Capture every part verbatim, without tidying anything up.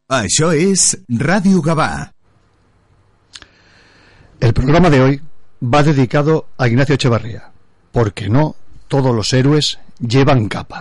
Això és Ràdio Gavà. El programa de hoy va dedicado a Ignacio Echevarría, porque no todos los héroes llevan capa.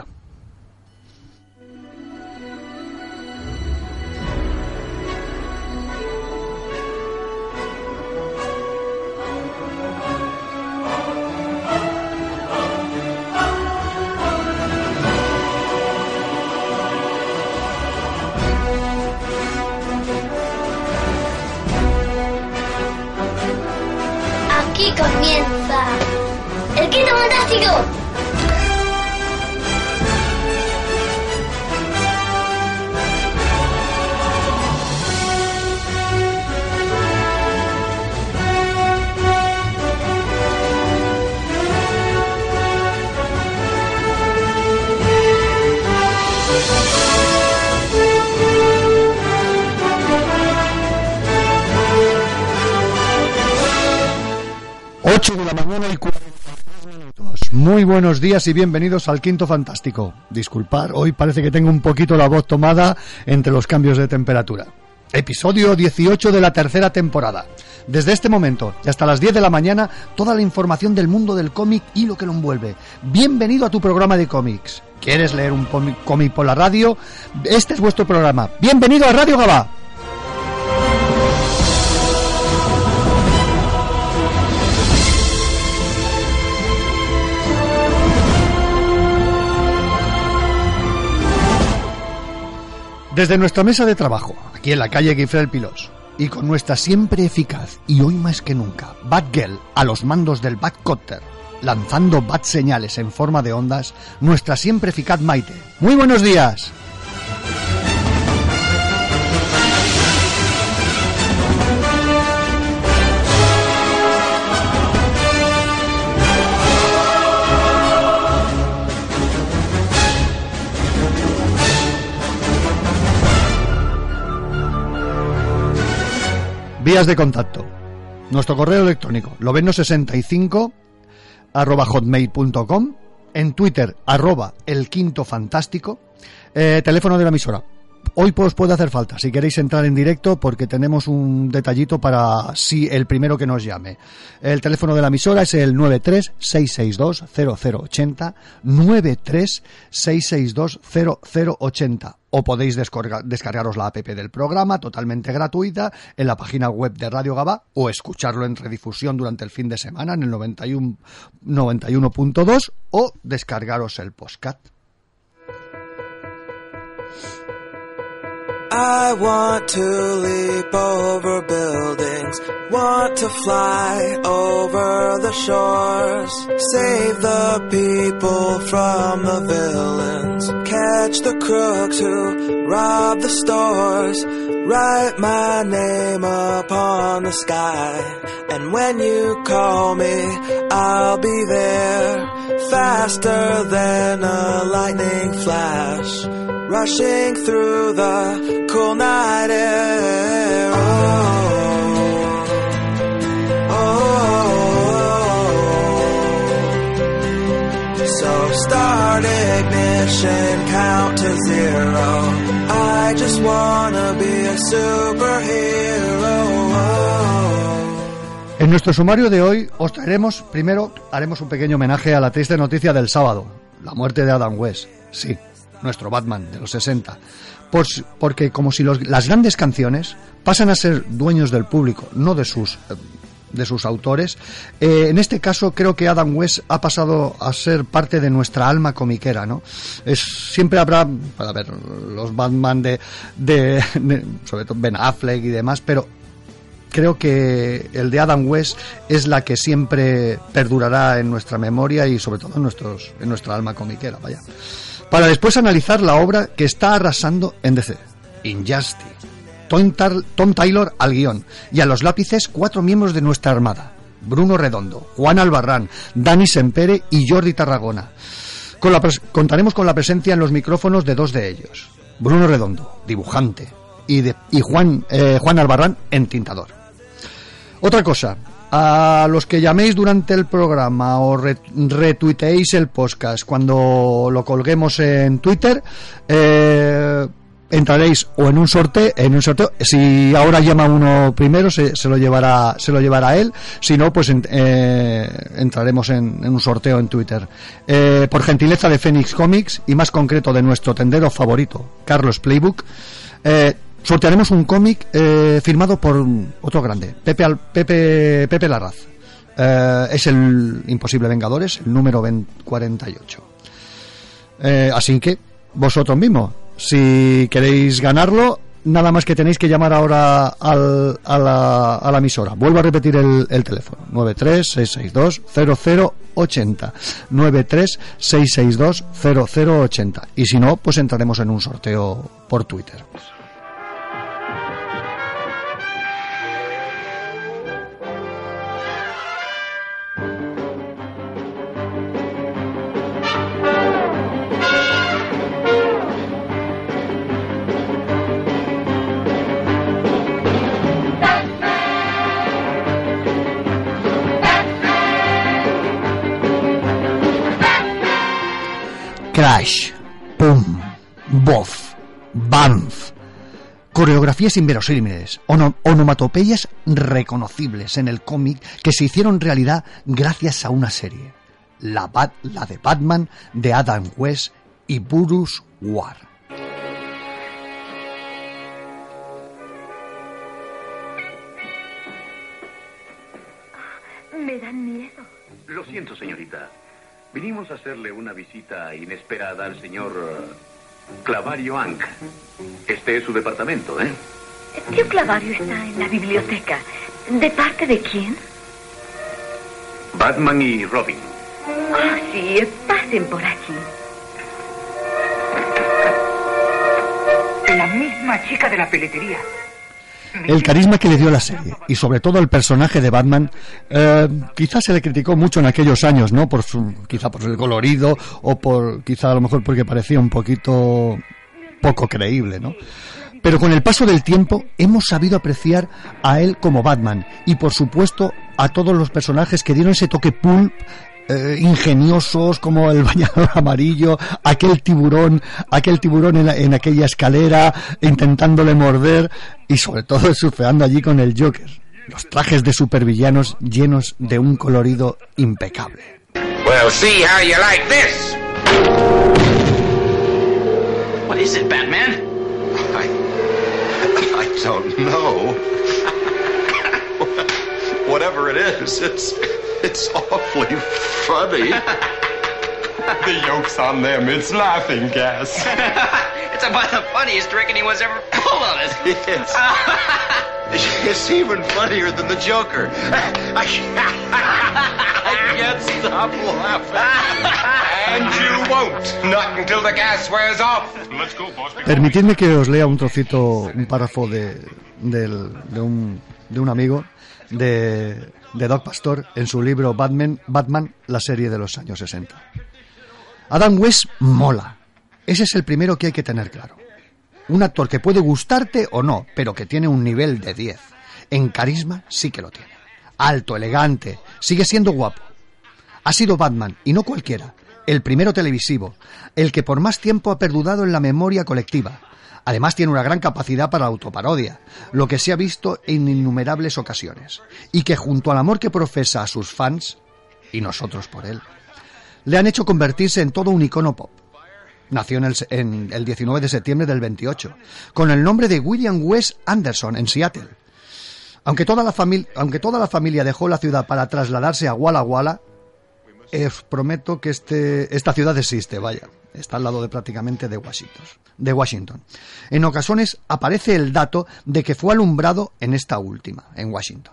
Aquí comienza el Quinto Fantástico. ocho de la mañana y cuarenta y tres minutos. Muy buenos días y bienvenidos al Quinto Fantástico. Disculpar, hoy parece que tengo un poquito la voz tomada entre los cambios de temperatura. Episodio dieciocho de la tercera temporada. Desde este momento y hasta las diez de la mañana, toda la información del mundo del cómic y lo que lo envuelve. Bienvenido a tu programa de cómics. ¿Quieres leer un cómic por la radio? Este es vuestro programa. Bienvenido a Radio Gavà. Desde nuestra mesa de trabajo, aquí en la calle Guifré Pilós, y con nuestra siempre eficaz, y hoy más que nunca, Batgirl a los mandos del Batcopter, lanzando Bat señales en forma de ondas, nuestra siempre eficaz Maite. ¡Muy buenos días! Vías de contacto. Nuestro correo electrónico loveno sesenta y cinco arroba hotmail punto com, en Twitter arroba el quinto fantástico, eh, teléfono de la emisora. Hoy pues puede hacer falta si queréis entrar en directo, porque tenemos un detallito para si el primero que nos llame. El teléfono de la emisora es el nueve tres seis seis dos cero cero ochenta, nueve tres seis seis dos cero cero ochenta. O podéis descargar, descargaros la app del programa totalmente gratuita en la página web de Radio Gavà, o escucharlo en redifusión durante el fin de semana en el noventa y uno punto dos, o descargaros el podcast. I want to leap over buildings, want to fly over the shores, save the people from the villains, catch the crooks who rob the stores, write my name upon the sky, and when you call me, I'll be there, faster than a lightning flash, rushing through the cool night air. Oh, oh, oh. So start ignition, count to zero. I just wanna be a superhero. Oh. En nuestro sumario de hoy os traeremos, primero haremos un pequeño homenaje a la triste noticia del sábado, la muerte de Adam West. Sí, nuestro Batman de los sesenta, pues porque como si los, las grandes canciones pasan a ser dueños del público, no de sus de sus autores. Eh, en este caso creo que Adam West ha pasado a ser parte de nuestra alma comiquera, ¿no? Es, siempre habrá, a ver, los Batman de, de, de sobre todo Ben Affleck y demás, pero creo que el de Adam West es la que siempre perdurará en nuestra memoria y sobre todo en nuestros en nuestra alma comiquera, vaya. Para después analizar la obra que está arrasando en D C, Injustice. Tom, Tar- Tom Taylor al guión, y a los lápices cuatro miembros de nuestra armada: Bruno Redondo, Juan Albarrán, Dani Sempere y Jordi Tarragona. Con la pres- contaremos con la presencia en los micrófonos de dos de ellos: Bruno Redondo, dibujante, y, de- y Juan, eh, Juan Albarrán, entintador. Otra cosa, a los que llaméis durante el programa o re- retuiteéis el podcast cuando lo colguemos en Twitter, eh, entraréis o en un sorteo, en un sorteo. Si ahora llama uno primero, se, se lo llevará, se lo llevará él. Si no, pues en, eh, entraremos en, en un sorteo en Twitter. Eh, por gentileza de Phoenix Comics y más concreto de nuestro tendero favorito, Carlos Playbook, eh, sortearemos un cómic eh, firmado por otro grande, Pepe Al, Pepe Pepe Larraz. Eh, es el Imposible Vengadores, el número cuarenta y ocho. Eh, así que vosotros mismos, si queréis ganarlo, nada más que tenéis que llamar ahora al, a, la, a la emisora. Vuelvo a repetir el, el teléfono: nueve tres seis seis dos cero cero ocho cero, nueve tres seis seis dos cero cero ocho cero. Y si no, pues entraremos en un sorteo por Twitter. Crash, pum, bof, banf. Coreografías inverosímiles, ono, onomatopeyas reconocibles en el cómic que se hicieron realidad gracias a una serie, la, Bat, la de Batman de Adam West y Bruce Ward. Me dan miedo. Lo siento, señorita. Vinimos a hacerle una visita inesperada al señor uh, Clavario Ank. Este es su departamento, ¿eh? Tío Clavario está en la biblioteca. ¿De parte de quién? Batman y Robin. Ah, sí, pasen por aquí. La misma chica de la peletería. El carisma que le dio la serie y sobre todo el personaje de Batman, eh, quizás se le criticó mucho en aquellos años, ¿no? Por su, quizá por el colorido o por quizá a lo mejor porque parecía un poquito poco creíble, ¿no? Pero con el paso del tiempo hemos sabido apreciar a él como Batman y por supuesto a todos los personajes que dieron ese toque pulp, Eh, ingeniosos, como el bañador amarillo, aquel tiburón, aquel tiburón en, la, en aquella escalera intentándole morder y sobre todo surfeando allí con el Joker. Los trajes de supervillanos llenos de un colorido impecable. Well, see how you like this. What is it, Batman? I, I don't know. Whatever it is, it's it's awfully funny. The joke's on them. It's laughing gas. It's about the funniest reckoning was ever pulled on us. Yes. It's even funnier than the Joker. I can't stop laughing. And you won't. Not until the gas wears off. Let's go, boss. Permitidme que os lea un trocito, un párrafo de, del, de, un, de un amigo de, de Doc Pastor en su libro Batman, Batman, la serie de los años sesenta. Adam West mola. Ese es el primero que hay que tener claro. Un actor que puede gustarte o no, pero que tiene un nivel de diez. En carisma sí que lo tiene. Alto, elegante, sigue siendo guapo. Ha sido Batman, y no cualquiera, el primero televisivo, el que por más tiempo ha perdurado en la memoria colectiva. Además tiene una gran capacidad para la autoparodia, lo que se ha visto en innumerables ocasiones, y que junto al amor que profesa a sus fans, y nosotros por él, le han hecho convertirse en todo un icono pop. Nació en el, en el diecinueve de septiembre del veintiocho, con el nombre de William West Anderson en Seattle. Aunque toda la, fami- aunque toda la familia dejó la ciudad para trasladarse a Walla Walla, eh, os prometo que este, esta ciudad existe, vaya. Está al lado de prácticamente de Washington, de Washington. En ocasiones aparece el dato de que fue alumbrado en esta última, en Washington.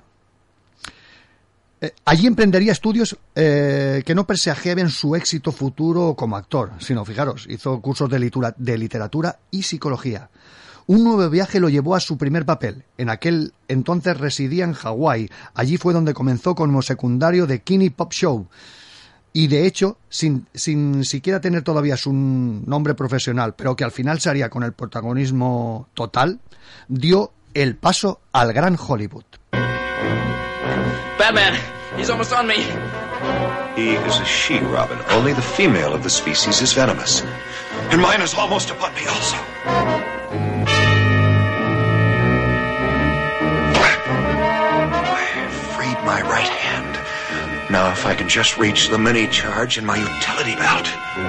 Eh, allí emprendería estudios eh, que no presagiaban su éxito futuro como actor, sino, fijaros, hizo cursos de, litura, de literatura y psicología. Un nuevo viaje lo llevó a su primer papel. En aquel entonces residía en Hawái. Allí fue donde comenzó como secundario de Kinney Pop Show. Y de hecho, sin, sin siquiera tener todavía su nombre profesional, pero que al final se haría con el protagonismo total, dio el paso al gran Hollywood. Batman, he's almost on me. He is a she, Robin. Only the female of the species is venomous. And mine is almost upon me also. Now, if I can just reach the mini charge in my utility belt.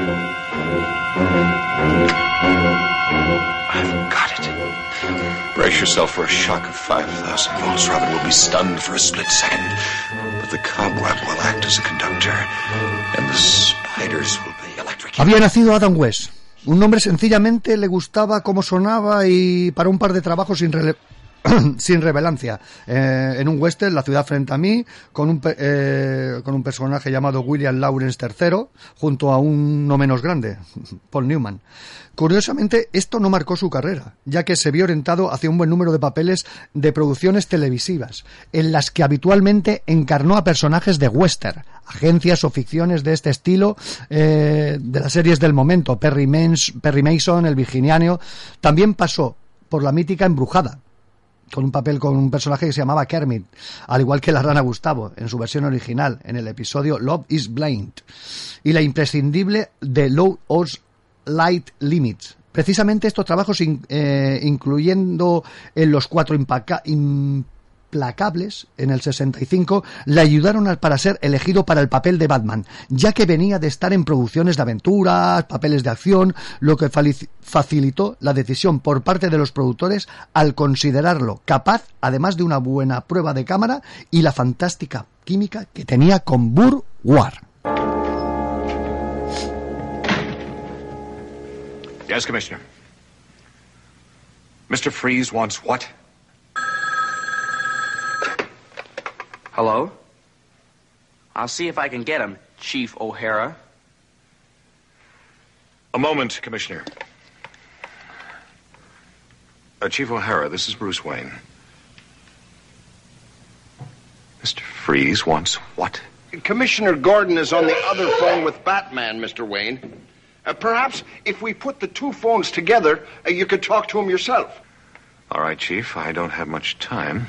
I've got it. Brace yourself for a shock of five thousand volts. Robin will be stunned for a split second. But the cobweb will act as a conductor, and the spiders will be electric. Había nacido Adam West. Un hombre sencillamente le gustaba cómo sonaba y para un par de trabajos sin rele- sin relevancia. Eh, en un western, La ciudad frente a mí, con un, eh, con un personaje llamado William Lawrence tercero, junto a un no menos grande, Paul Newman. Curiosamente, esto no marcó su carrera, ya que se vio orientado hacia un buen número de papeles de producciones televisivas, en las que habitualmente encarnó a personajes de western, agencias o ficciones de este estilo, eh, de las series del momento, Perry, Mans, Perry Mason, El Virginiano. También pasó por la mítica Embrujada, con un papel con un personaje que se llamaba Kermit, al igual que la rana Gustavo en su versión original en el episodio Love is Blind, y la imprescindible The Law of Light Limits. Precisamente estos trabajos in, eh, incluyendo en Los Cuatro Impaca- Implacables en el sesenta y cinco, le ayudaron a, para ser elegido para el papel de Batman, ya que venía de estar en producciones de aventuras, papeles de acción, lo que facilitó la decisión por parte de los productores al considerarlo capaz, además de una buena prueba de cámara y la fantástica química que tenía con Burt Ward. Yes, Commissioner. Mister Freeze wants what? Hello? I'll see if I can get him, Chief O'Hara. A moment, Commissioner. Uh, Chief O'Hara, this is Bruce Wayne. Mister Freeze wants what? Commissioner Gordon is on the other phone with Batman, Mister Wayne. Uh, perhaps if we put the two phones together, uh, you could talk to him yourself. All right, Chief. I don't have much time.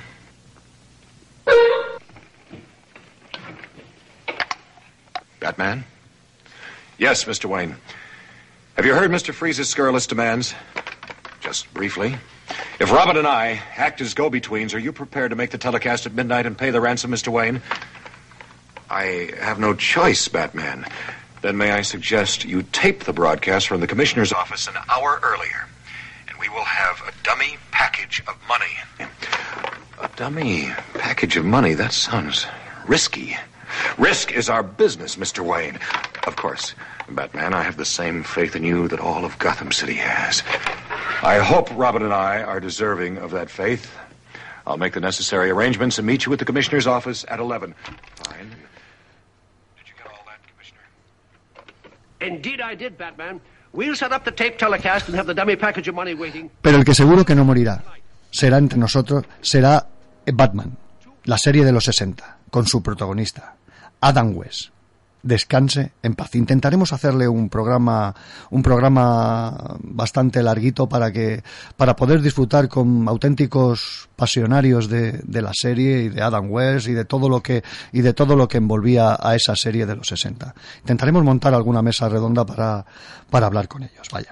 Batman? Yes, Mister Wayne. Have you heard Mister Freeze's scurrilous demands? Just briefly. If Robin and I act as go-betweens, are you prepared to make the telecast at midnight and pay the ransom, Mister Wayne? I have no choice, Batman. Then may I suggest you tape the broadcast from the Commissioner's office an hour earlier, and we will have a dummy package of money. A dummy package of money? That sounds risky. Risk is our business, Mister Wayne. Of course, Batman, I have the same faith in you that all of Gotham City has. I hope Robin and I are deserving of that faith. I'll make the necessary arrangements and meet you at the Commissioner's office at eleven. Fine. Did you get all that, Commissioner? Indeed I did, Batman. We'll set up the tape telecast and have the dummy package of money waiting. Pero el que seguro que no morirá será entre nosotros, será Batman, la serie de los sesenta, con su protagonista, Adam West. Descanse en paz. Intentaremos hacerle un programa un programa bastante larguito para que para poder disfrutar con auténticos pasionarios de, de la serie y de Adam West y de todo lo que y de todo lo que envolvía a esa serie de los sesenta. Intentaremos montar alguna mesa redonda para para hablar con ellos. Vaya.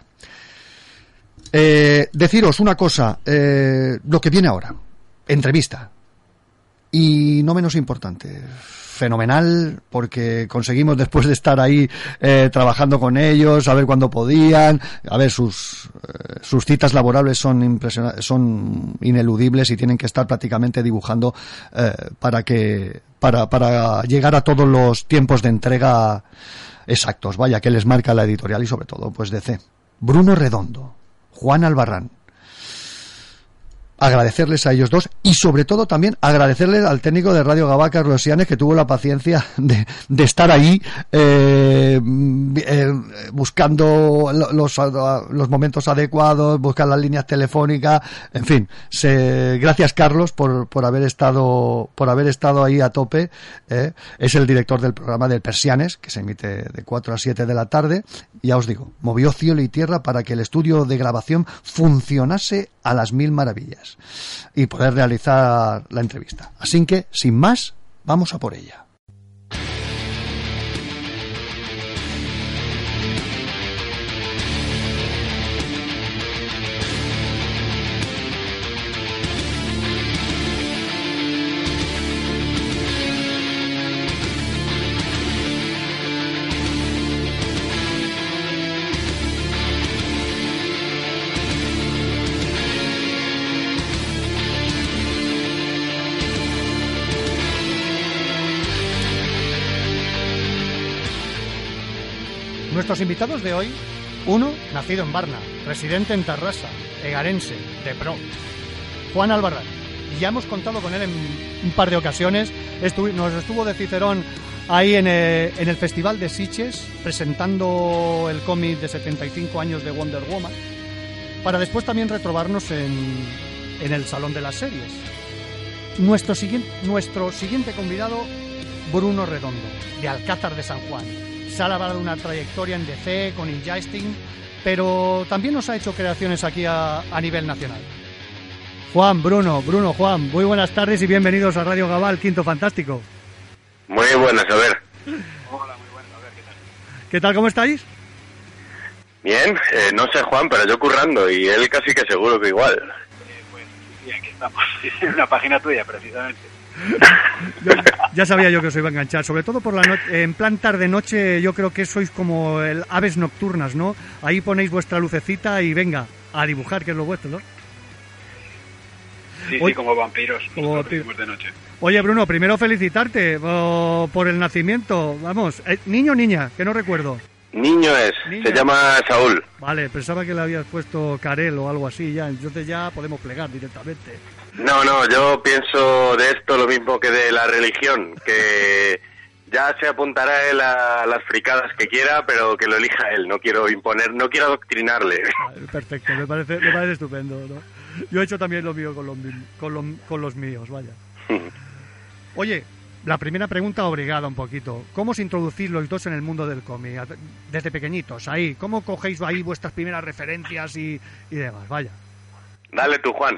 Eh, deciros una cosa, eh, lo que viene ahora, entrevista, y no menos importante, fenomenal, porque conseguimos, después de estar ahí eh, trabajando con ellos, a ver cuándo podían, a ver, sus eh, sus citas laborables son impresionantes, son ineludibles y tienen que estar prácticamente dibujando eh, para que para para llegar a todos los tiempos de entrega exactos, vaya, que les marca la editorial y sobre todo pues D C. Bruno Redondo, Juan Albarrán. Agradecerles a ellos dos y sobre todo también agradecerles al técnico de Radio Gabá, Carlos Sianes, que tuvo la paciencia de, de estar ahí eh, eh, buscando los, los momentos adecuados, buscar las líneas telefónicas, en fin. Se, gracias, Carlos, por, por haber estado por haber estado ahí a tope. Eh. Es el director del programa del Persianes, que se emite de cuatro a siete de la tarde. Ya os digo, movió cielo y tierra para que el estudio de grabación funcionase a las mil maravillas y poder realizar la entrevista. Así que, sin más, vamos a por ella. Nuestros invitados de hoy, uno nacido en Barna, residente en Tarrasa, egarense, de pro, Juan Albarrán. Ya hemos contado con él en un par de ocasiones, Estu- nos estuvo de Cicerón ahí en el, en el Festival de Sitges, presentando el cómic de setenta y cinco años de Wonder Woman, para después también retrobarnos en, en el Salón de las Series. Nuestro siguiente, nuestro siguiente convidado, Bruno Redondo, de Alcázar de San Juan. Se ha labrado una trayectoria en D C, con Injustice, pero también nos ha hecho creaciones aquí a, a nivel nacional. Juan, Bruno, Bruno, Juan, muy buenas tardes y bienvenidos a Radio Gabá, el Quinto Fantástico. Muy buenas, a ver. Hola, muy buenas, a ver, ¿qué tal? ¿Qué tal, cómo estáis? Bien, eh, no sé Juan, pero yo currando y él casi que seguro que igual. Eh, pues sí, aquí estamos, en una página tuya precisamente. ya, ya sabía yo que os iba a enganchar, sobre todo por la noche, en plan tarde-noche. Yo creo que sois como el aves nocturnas, ¿no? Ahí ponéis vuestra lucecita y venga, a dibujar, que es lo vuestro, ¿no? Sí, Hoy, sí, como vampiros, como vampiros de noche. Oye, Bruno, primero felicitarte oh, por el nacimiento. Vamos, eh, ¿niño o niña? Que no recuerdo. Niño es, Niño. Se llama Saúl. Vale, pensaba que le habías puesto Karel o algo así ya, entonces ya podemos plegar directamente. No, no, yo pienso de esto lo mismo que de la religión, que ya se apuntará él a las fricadas que quiera, pero que lo elija él, no quiero imponer, no quiero adoctrinarle. Perfecto, me parece, me parece estupendo, ¿no? Yo he hecho también lo mío con los, con los, con los míos, vaya. Oye, la primera pregunta obligada un poquito. ¿Cómo os introducís los dos en el mundo del cómic? Desde pequeñitos, ahí. ¿Cómo cogéis ahí vuestras primeras referencias y, y demás? Vaya. Dale tú, Juan.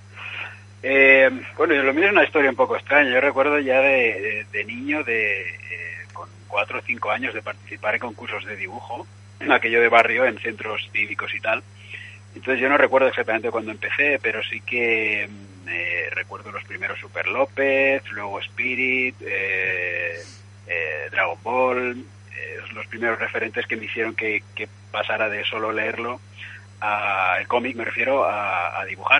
Eh, bueno, lo mío es una historia un poco extraña. Yo recuerdo ya de, de, de niño, de eh, con cuatro o cinco años, de participar en concursos de dibujo, aquello de barrio, en centros cívicos y tal. Entonces yo no recuerdo exactamente cuándo empecé, pero sí que eh, recuerdo los primeros Super López, luego Spirit, eh, eh, Dragon Ball, eh, los primeros referentes que me hicieron que, que pasara de solo leerlo a el cómic, me refiero, a, a dibujar.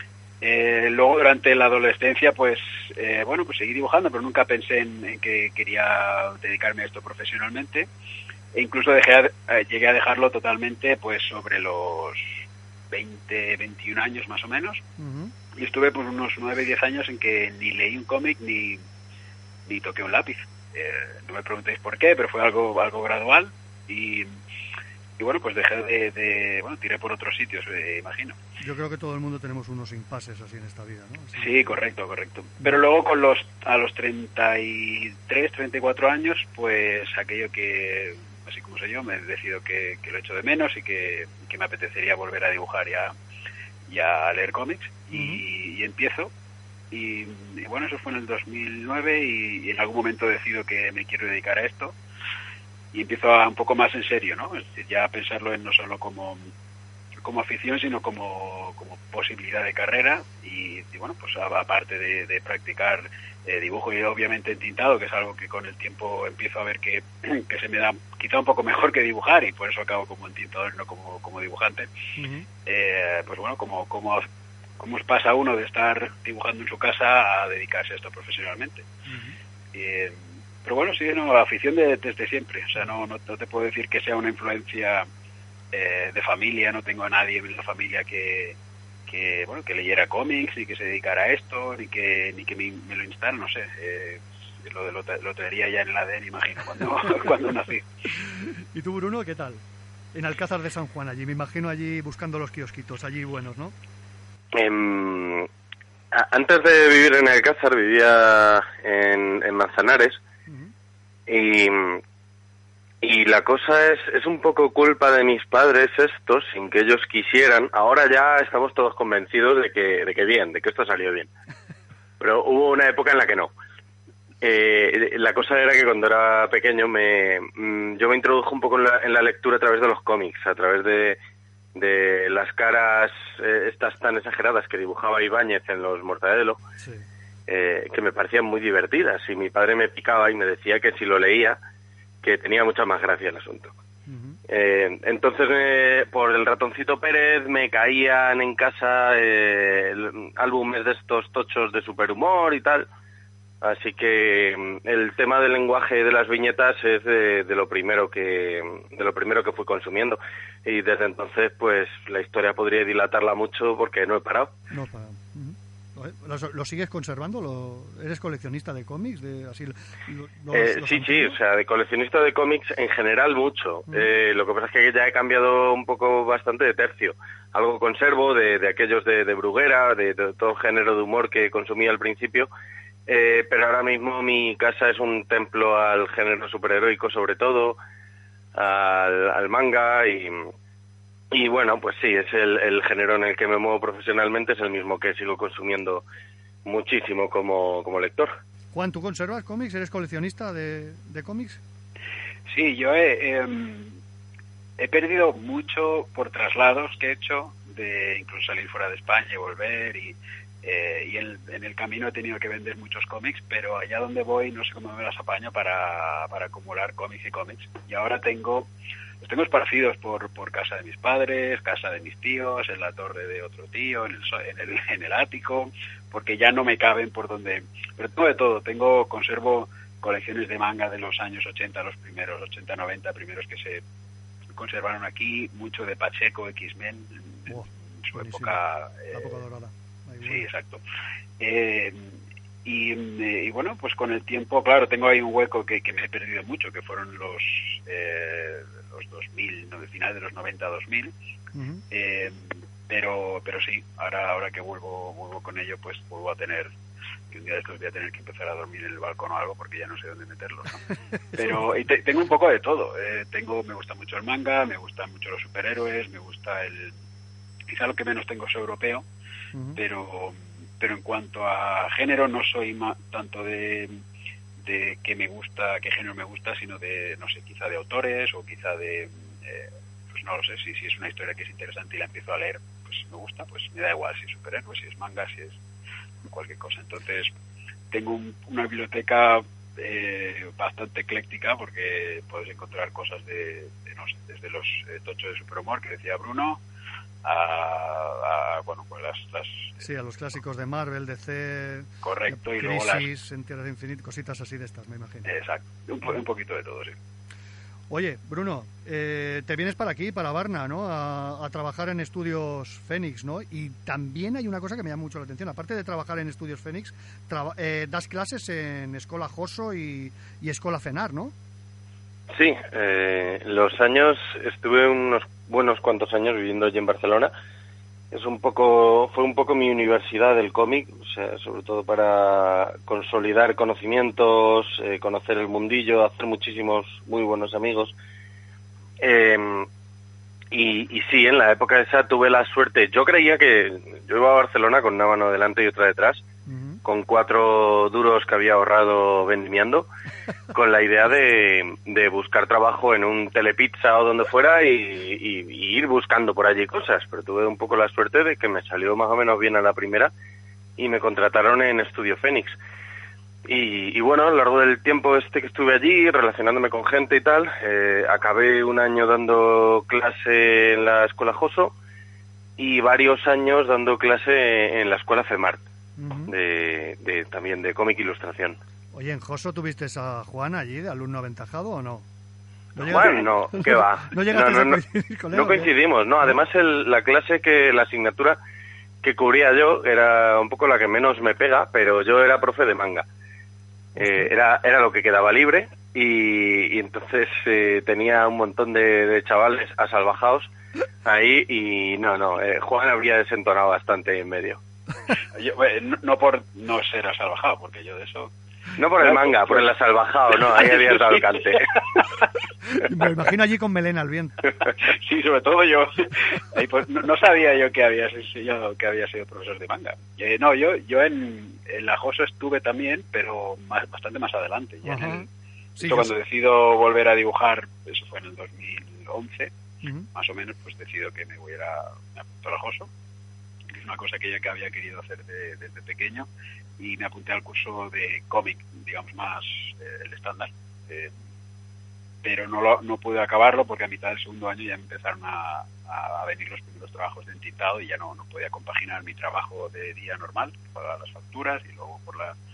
Eh, luego durante la adolescencia pues eh, bueno pues seguí dibujando, pero nunca pensé en, en que quería dedicarme a esto profesionalmente, e incluso dejé a, eh, llegué a dejarlo totalmente pues sobre los veinte, veintiún años más o menos. Uh-huh. Y estuve pues unos nueve, diez años en que ni leí un cómic ni, ni toqué un lápiz. Eh, no me preguntéis por qué, pero fue algo algo gradual y Y bueno, pues dejé de, de... Bueno, tiré por otros sitios, eh, imagino. Yo creo que todo el mundo tenemos unos impases así en esta vida, ¿no? Sí, sí, correcto, correcto. Pero luego con los a los treinta y tres, treinta y cuatro años, pues aquello que, así como soy yo, me decido que, que lo echo de menos y que, que me apetecería volver a dibujar y a, y a leer cómics. Uh-huh. y, y empiezo. Y, y bueno, eso fue en el dos mil nueve y, y en algún momento decido que me quiero dedicar a esto. Y empiezo a un poco más en serio, ¿no? Es decir, ya a pensarlo en no solo como, como afición, sino como, como posibilidad de carrera. Y, y bueno, pues aparte de, de practicar eh, dibujo y obviamente entintado, que es algo que con el tiempo empiezo a ver que, que se me da quizá un poco mejor que dibujar, y por eso acabo como entintador, no como, como dibujante. Uh-huh. Eh, pues bueno, como, como, como os pasa a uno de estar dibujando en su casa a dedicarse a esto profesionalmente. Uh-huh. Eh, Pero bueno, sí, no, la afición de, desde siempre. O sea, no, no, no te puedo decir que sea una influencia eh, de familia. No tengo a nadie en la familia que, que bueno, que leyera cómics, ni que se dedicara a esto, ni que ni que me, me lo instale, no sé. Eh, lo de lo, lo traería ya en el A D N, imagino, cuando, cuando nací. ¿Y tú, Bruno, qué tal? En Alcázar de San Juan, allí, me imagino allí buscando los kiosquitos, allí buenos, ¿no? Um, antes de vivir en Alcázar, vivía en, en Manzanares. Y, y la cosa es, es un poco culpa de mis padres estos, sin que ellos quisieran. Ahora ya estamos todos convencidos de que, de que bien, de que esto salió bien. Pero hubo una época en la que no. Eh, la cosa era que cuando era pequeño me, yo me introdujo un poco en la, en la lectura a través de los cómics, a través de, de las caras eh, estas tan exageradas que dibujaba Ibáñez en los Mortadelo. Sí. Eh, que me parecían muy divertidas, y mi padre me picaba y me decía que si lo leía, que tenía mucha más gracia el asunto. Uh-huh. Eh, entonces, eh, por el Ratoncito Pérez me caían en casa eh, álbumes de estos tochos de superhumor y tal, Así que el tema del lenguaje de las viñetas es de, de lo primero que de lo primero que fui consumiendo, y desde entonces pues la historia podría dilatarla mucho porque no he parado. No he parado. Uh-huh. ¿Lo, ¿Lo sigues conservando? ¿Lo, ¿Eres coleccionista de cómics? De, así, lo, los, eh, los sí, antiguos? sí, o sea, de coleccionista de cómics en general mucho. Uh-huh. Eh, lo que pasa es que ya he cambiado un poco bastante de tercio. Algo conservo de, de aquellos de, de Bruguera, de, de todo género de humor que consumía al principio. Eh, pero ahora mismo mi casa es un templo al género superheroico, sobre todo, al, al manga, y, y bueno, pues sí, es el, el género en el que me muevo profesionalmente, es el mismo que sigo consumiendo muchísimo como, como lector. Juan, ¿tú conservas cómics? ¿Eres coleccionista de, de cómics? Sí, yo he, eh, he perdido mucho por traslados que he hecho, de incluso salir fuera de España y volver, y Eh, y el, en el camino he tenido que vender muchos cómics, pero allá donde voy no sé cómo me las apaño para, para acumular cómics y cómics. Y ahora tengo, los tengo esparcidos por, por casa de mis padres, casa de mis tíos, en la torre de otro tío, en el, en el, en el ático, porque ya no me caben por donde... Pero tengo de todo, tengo, conservo colecciones de manga de los años ochenta, los primeros, ochenta, noventa, primeros que se conservaron aquí, mucho de Pacheco, X-Men, en, oh, en su buenísimo. época... Eh, la época dorada. Sí, exacto. Eh, y, y bueno, pues con el tiempo, claro, tengo ahí un hueco que, que me he perdido mucho, que fueron los eh, los dos mil, no, de final de los noventa, dos mil. Uh-huh. eh, pero pero sí, ahora ahora que vuelvo vuelvo con ello, pues vuelvo a tener, que un día de estos voy a tener que empezar a dormir en el balcón o algo, porque ya no sé dónde meterlos, ¿no? Pero y te, tengo un poco de todo. Eh, tengo me gusta mucho el manga, me gustan mucho los superhéroes, me gusta el... Quizá lo que menos tengo es europeo. Uh-huh. pero pero en cuanto a género no soy ma- tanto de de qué me gusta, qué género me gusta, sino de, no sé, quizá de autores o quizá de eh, pues no lo sé, si, si es una historia que es interesante y la empiezo a leer, pues me gusta, pues me da igual si es superhéroe, si es manga, si es cualquier cosa. Entonces tengo un, una biblioteca eh, bastante ecléctica, porque puedes encontrar cosas de, de no sé, desde los eh, tochos de superhumor que decía Bruno, A, a bueno pues las, las sí, a los clásicos de Marvel, D C, correcto, de y luego Crisis, las... en Tierras Infinitas, cositas así de estas, me imagino. Exacto, un, un poquito de todo, sí. Oye, Bruno, eh, te vienes para aquí, para Varna, ¿no? A, a trabajar en Estudios Fénix, ¿no? Y también hay una cosa que me llama mucho la atención. Aparte de trabajar en Estudios Fénix, traba, eh, das clases en Escola Joso y, y Escola Fenar, ¿no? Sí, eh, los años, estuve unos buenos cuantos años viviendo allí en Barcelona. Es un poco, fue un poco mi universidad del cómic, o sea, sobre todo para consolidar conocimientos, eh, conocer el mundillo, hacer muchísimos muy buenos amigos. Eh, y, y sí, en la época esa tuve la suerte. Yo creía que yo iba a Barcelona con una mano delante y otra detrás, uh-huh. con cuatro duros que había ahorrado vendimiando, con la idea de, de buscar trabajo en un Telepizza o donde fuera y, y, y ir buscando por allí cosas. Pero tuve un poco la suerte de que me salió más o menos bien a la primera y me contrataron en Estudio Fénix. Y, y bueno, a lo largo del tiempo este que estuve allí, relacionándome con gente y tal, eh, acabé un año dando clase en la Escuela Joso y varios años dando clase en la Escuela FEMART, uh-huh. de, de también de cómic e ilustración. Oye, ¿en Joso tuviste a Juan allí, de alumno aventajado o no? ¿No Juan, no, ¿qué va? No llegaste no, no, a coincidir con él. No coincidimos, no. Además, el, la clase que, la asignatura que cubría yo era un poco la que menos me pega, pero yo era profe de manga. Eh, era era lo que quedaba libre y, y entonces eh, tenía un montón de, de chavales asalvajados ahí y no, no, eh, Juan habría desentonado bastante en medio. Yo, bueno, no, no por no ser asalvajado, porque yo de eso... No por el manga, por el asalvajado, no, ahí había dado el cante. Me imagino allí con melena al viento. Sí, sobre todo yo. Pues, no, no sabía yo que había sido, que había sido profesor de manga. Eh, no, yo yo en, en la Joso estuve también, pero más, bastante más adelante. Ya en el, sí, cuando sé. decido volver a dibujar, eso fue en el dos mil once, uh-huh. más o menos, pues decido que me voy a ir a, me apunto a la Joso. Es una cosa que ya que había querido hacer de, desde pequeño, y me apunté al curso de cómic, digamos más eh, el estándar, eh, pero no lo, no pude acabarlo porque a mitad del segundo año ya me empezaron a, a venir los primeros trabajos de entintado y ya no, no podía compaginar mi trabajo de día normal para las facturas y luego por la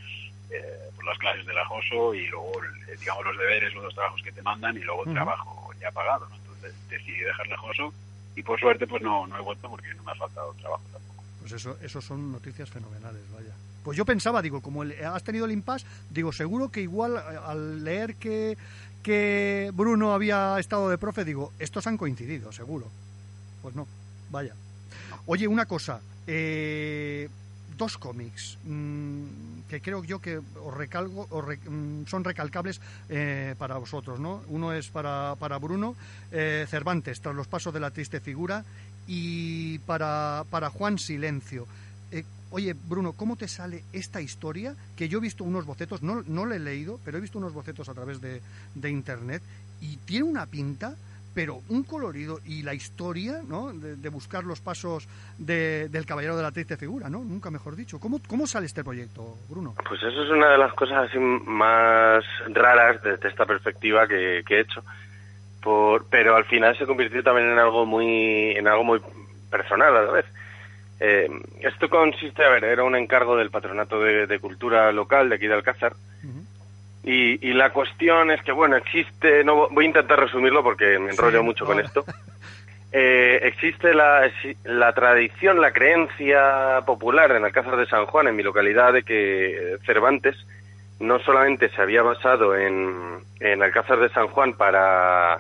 eh, por las clases del acoso y luego, eh, digamos, los deberes o los trabajos que te mandan y luego el uh-huh. trabajo ya pagado, ¿no? Entonces decidí dejar el acoso y por suerte pues no, no he vuelto porque no me ha faltado trabajo tampoco. Pues eso, eso son noticias fenomenales, vaya. Pues yo pensaba, digo, como el, has tenido el impasse, digo, seguro que igual al leer que, que Bruno había estado de profe, digo, estos han coincidido, seguro. Pues no, vaya. Oye, una cosa, eh, dos cómics mmm, que creo yo que os recalco, os re, mmm, son recalcables eh, para vosotros, ¿no? Uno es para, para Bruno, eh, Cervantes, tras los pasos de la triste figura, y para, para Juan, Silencio. Eh, oye, Bruno, ¿cómo te sale esta historia? Que yo he visto unos bocetos, no, no la he leído, pero he visto unos bocetos a través de, de internet, y tiene una pinta, pero un colorido, y la historia, ¿no?, de, de buscar los pasos de, del caballero de la triste figura, ¿no? Nunca mejor dicho. ¿Cómo, ¿Cómo sale este proyecto, Bruno? Pues eso es una de las cosas así más raras desde esta perspectiva que, que he hecho. Por, pero al final se convirtió también en algo muy en algo muy personal a la vez. Eh, esto consiste, a ver, era un encargo del Patronato de, de Cultura local de aquí de Alcázar. Uh-huh. y, y la cuestión es que, bueno, existe, no voy a intentar resumirlo porque me enrollo sí, mucho ahora. con esto. Eh, existe la, la tradición, la creencia popular en Alcázar de San Juan, en mi localidad, de que Cervantes no solamente se había basado en, en Alcázar de San Juan para,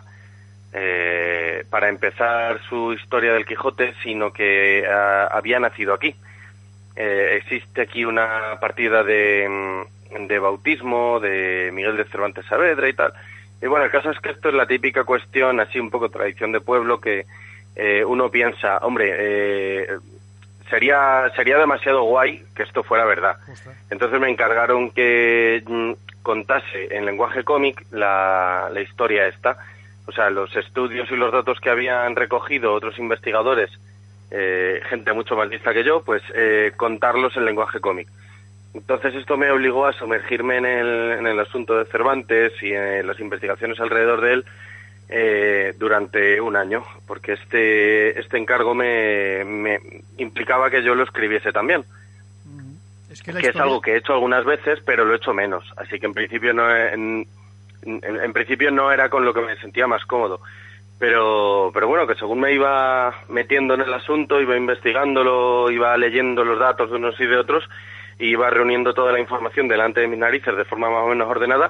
eh, para empezar su historia del Quijote, sino que uh, había nacido aquí. Eh, existe aquí una partida de, de bautismo de Miguel de Cervantes Saavedra y tal. Y bueno, el caso es que esto es la típica cuestión, así un poco tradición de pueblo, que eh, uno piensa, hombre, eh, sería sería demasiado guay que esto fuera verdad. Entonces me encargaron que mm, contase en lenguaje cómic la, la historia esta. O sea, los estudios y los datos que habían recogido otros investigadores, eh, gente mucho más lista que yo, pues eh, contarlos en lenguaje cómic. Entonces esto me obligó a sumergirme en el, en el asunto de Cervantes y en las investigaciones alrededor de él eh, durante un año, porque este este encargo me, me implicaba que yo lo escribiese también. Es que, la que historia... es algo que he hecho algunas veces, pero lo he hecho menos. Así que en principio no en, en, en principio no era con lo que me sentía más cómodo. Pero pero bueno, que según me iba metiendo en el asunto, iba investigándolo, iba leyendo los datos de unos y de otros, y iba reuniendo toda la información delante de mis narices de forma más o menos ordenada,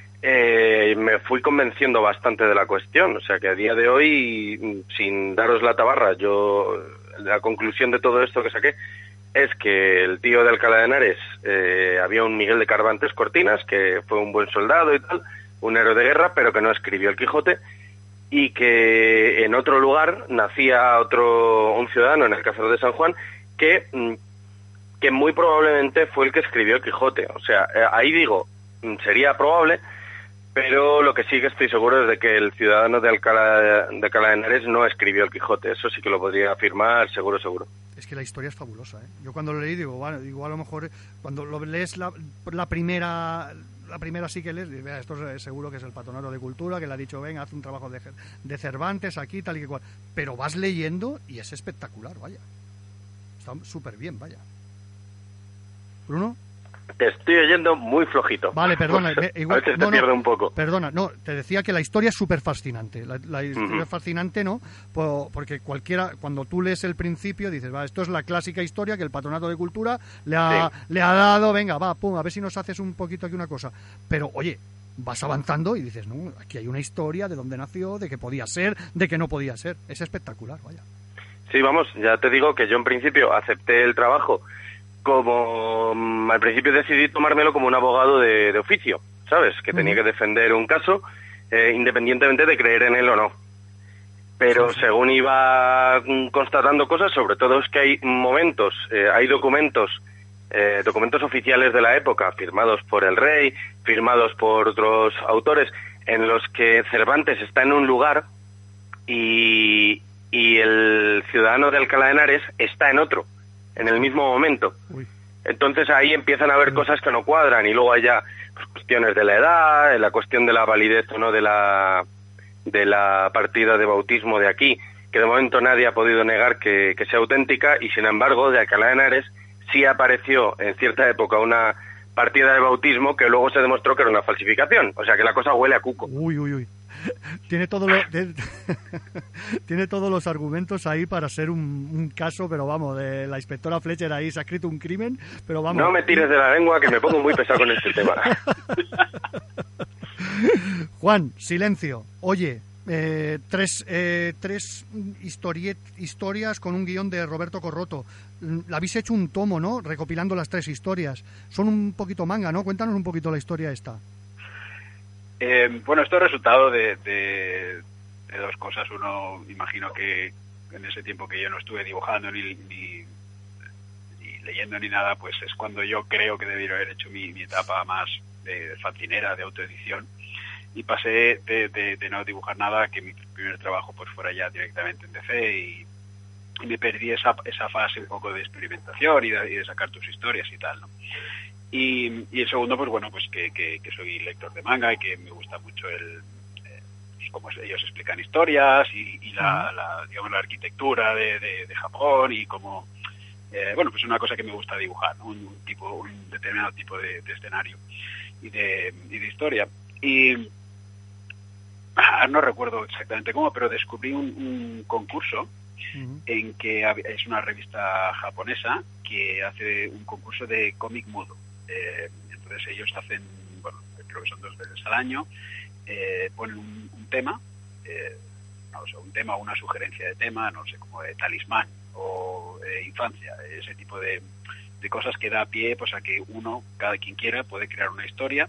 eh, me fui convenciendo bastante de la cuestión. O sea que a día de hoy, sin daros la tabarra, yo la conclusión de todo esto que saqué es que el tío de Alcalá de Henares, eh, había un Miguel de Cervantes Cortinas, que fue un buen soldado y tal, un héroe de guerra, pero que no escribió el Quijote, y que en otro lugar nacía otro un ciudadano en Alcázar de San Juan que... que muy probablemente fue el que escribió el Quijote. O sea, ahí digo, sería probable, pero lo que sí que estoy seguro es de que el ciudadano de Alcalá de, Alcalá de Henares no escribió el Quijote. Eso sí que lo podría afirmar, seguro, seguro. Es que la historia es fabulosa, ¿eh? Yo cuando lo leí digo, bueno, digo a lo mejor cuando lo lees la, la primera... La primera sí que lees, vea, esto es seguro que es el Patronato de Cultura, que le ha dicho, venga, haz un trabajo de, de Cervantes aquí, tal y cual. Pero vas leyendo y es espectacular, vaya. Está súper bien, vaya. ¿Bruno? Te estoy oyendo muy flojito. Vale, perdona. Pues, igual, a veces no, te pierde no, un poco. Perdona, no, te decía que la historia es súper fascinante. La, la historia uh-huh. es fascinante, ¿no? Porque cualquiera, cuando tú lees el principio, dices, va, esto es la clásica historia que el Patronato de Cultura le ha, sí. le ha dado, venga, va, pum, a ver si nos haces un poquito aquí una cosa. Pero, oye, vas avanzando y dices, no, aquí hay una historia de dónde nació, de que podía ser, de que no podía ser. Es espectacular, vaya. Sí, vamos, ya te digo que yo en principio acepté el trabajo como um, al principio decidí tomármelo como un abogado de, de oficio, ¿sabes? Que tenía que defender un caso eh, independientemente de creer en él o no. Pero sí, sí. según iba um, constatando cosas, sobre todo es que hay momentos, eh, hay documentos, eh, documentos oficiales de la época, firmados por el rey, firmados por otros autores, en los que Cervantes está en un lugar y, y el ciudadano de Alcalá de Henares está en otro, en el mismo momento. Uy. Entonces ahí empiezan a haber cosas que no cuadran, y luego hay ya pues, cuestiones de la edad, la cuestión de la validez o no de la de la partida de bautismo de aquí, que de momento nadie ha podido negar que, que sea auténtica, y sin embargo de Alcalá de Henares sí apareció en cierta época una partida de bautismo que luego se demostró que era una falsificación. O sea que la cosa huele a cuco. Uy, uy, uy. Tiene todo lo, de, tiene todos los argumentos ahí para ser un, un caso, pero vamos, de la inspectora Fletcher ahí se ha escrito un crimen, pero vamos. No me tires de la lengua, que me pongo muy pesado con este tema. Juan, silencio. Oye, eh, tres, eh, tres historiet, historias con un guión de Roberto Corroto. La habéis hecho un tomo, ¿no? Recopilando las tres historias. Son un poquito manga, ¿no? Cuéntanos un poquito la historia esta. Eh, bueno, esto es resultado de, de, de dos cosas. Uno, imagino que en ese tiempo que yo no estuve dibujando ni, ni, ni leyendo ni nada, pues es cuando yo creo que debería haber hecho mi, mi etapa más de fanzinera, de autoedición, y pasé de, de, de no dibujar nada, que mi primer trabajo pues fuera ya directamente en D C, y, y me perdí esa, esa fase un poco de experimentación y de, y de sacar tus historias y tal, ¿no? Y, y el segundo, pues bueno, pues que, que, que soy lector de manga y que me gusta mucho el eh, pues cómo ellos explican historias y, y la, la, digamos, la arquitectura de, de, de Japón y cómo, eh, bueno, pues una cosa que me gusta dibujar, ¿no? un, un tipo, un determinado tipo de, de escenario y de, y de historia. Y ah, no recuerdo exactamente cómo, pero descubrí un, un concurso uh-huh. en que es una revista japonesa que hace un concurso de cómic mudo. Eh, entonces ellos hacen, bueno, creo que son dos veces al año, eh, ponen un, un tema, eh, no sé, un tema o una sugerencia de tema, no sé, como de talismán o eh, infancia, ese tipo de, de cosas que da pie pues a que uno, cada quien quiera, puede crear una historia,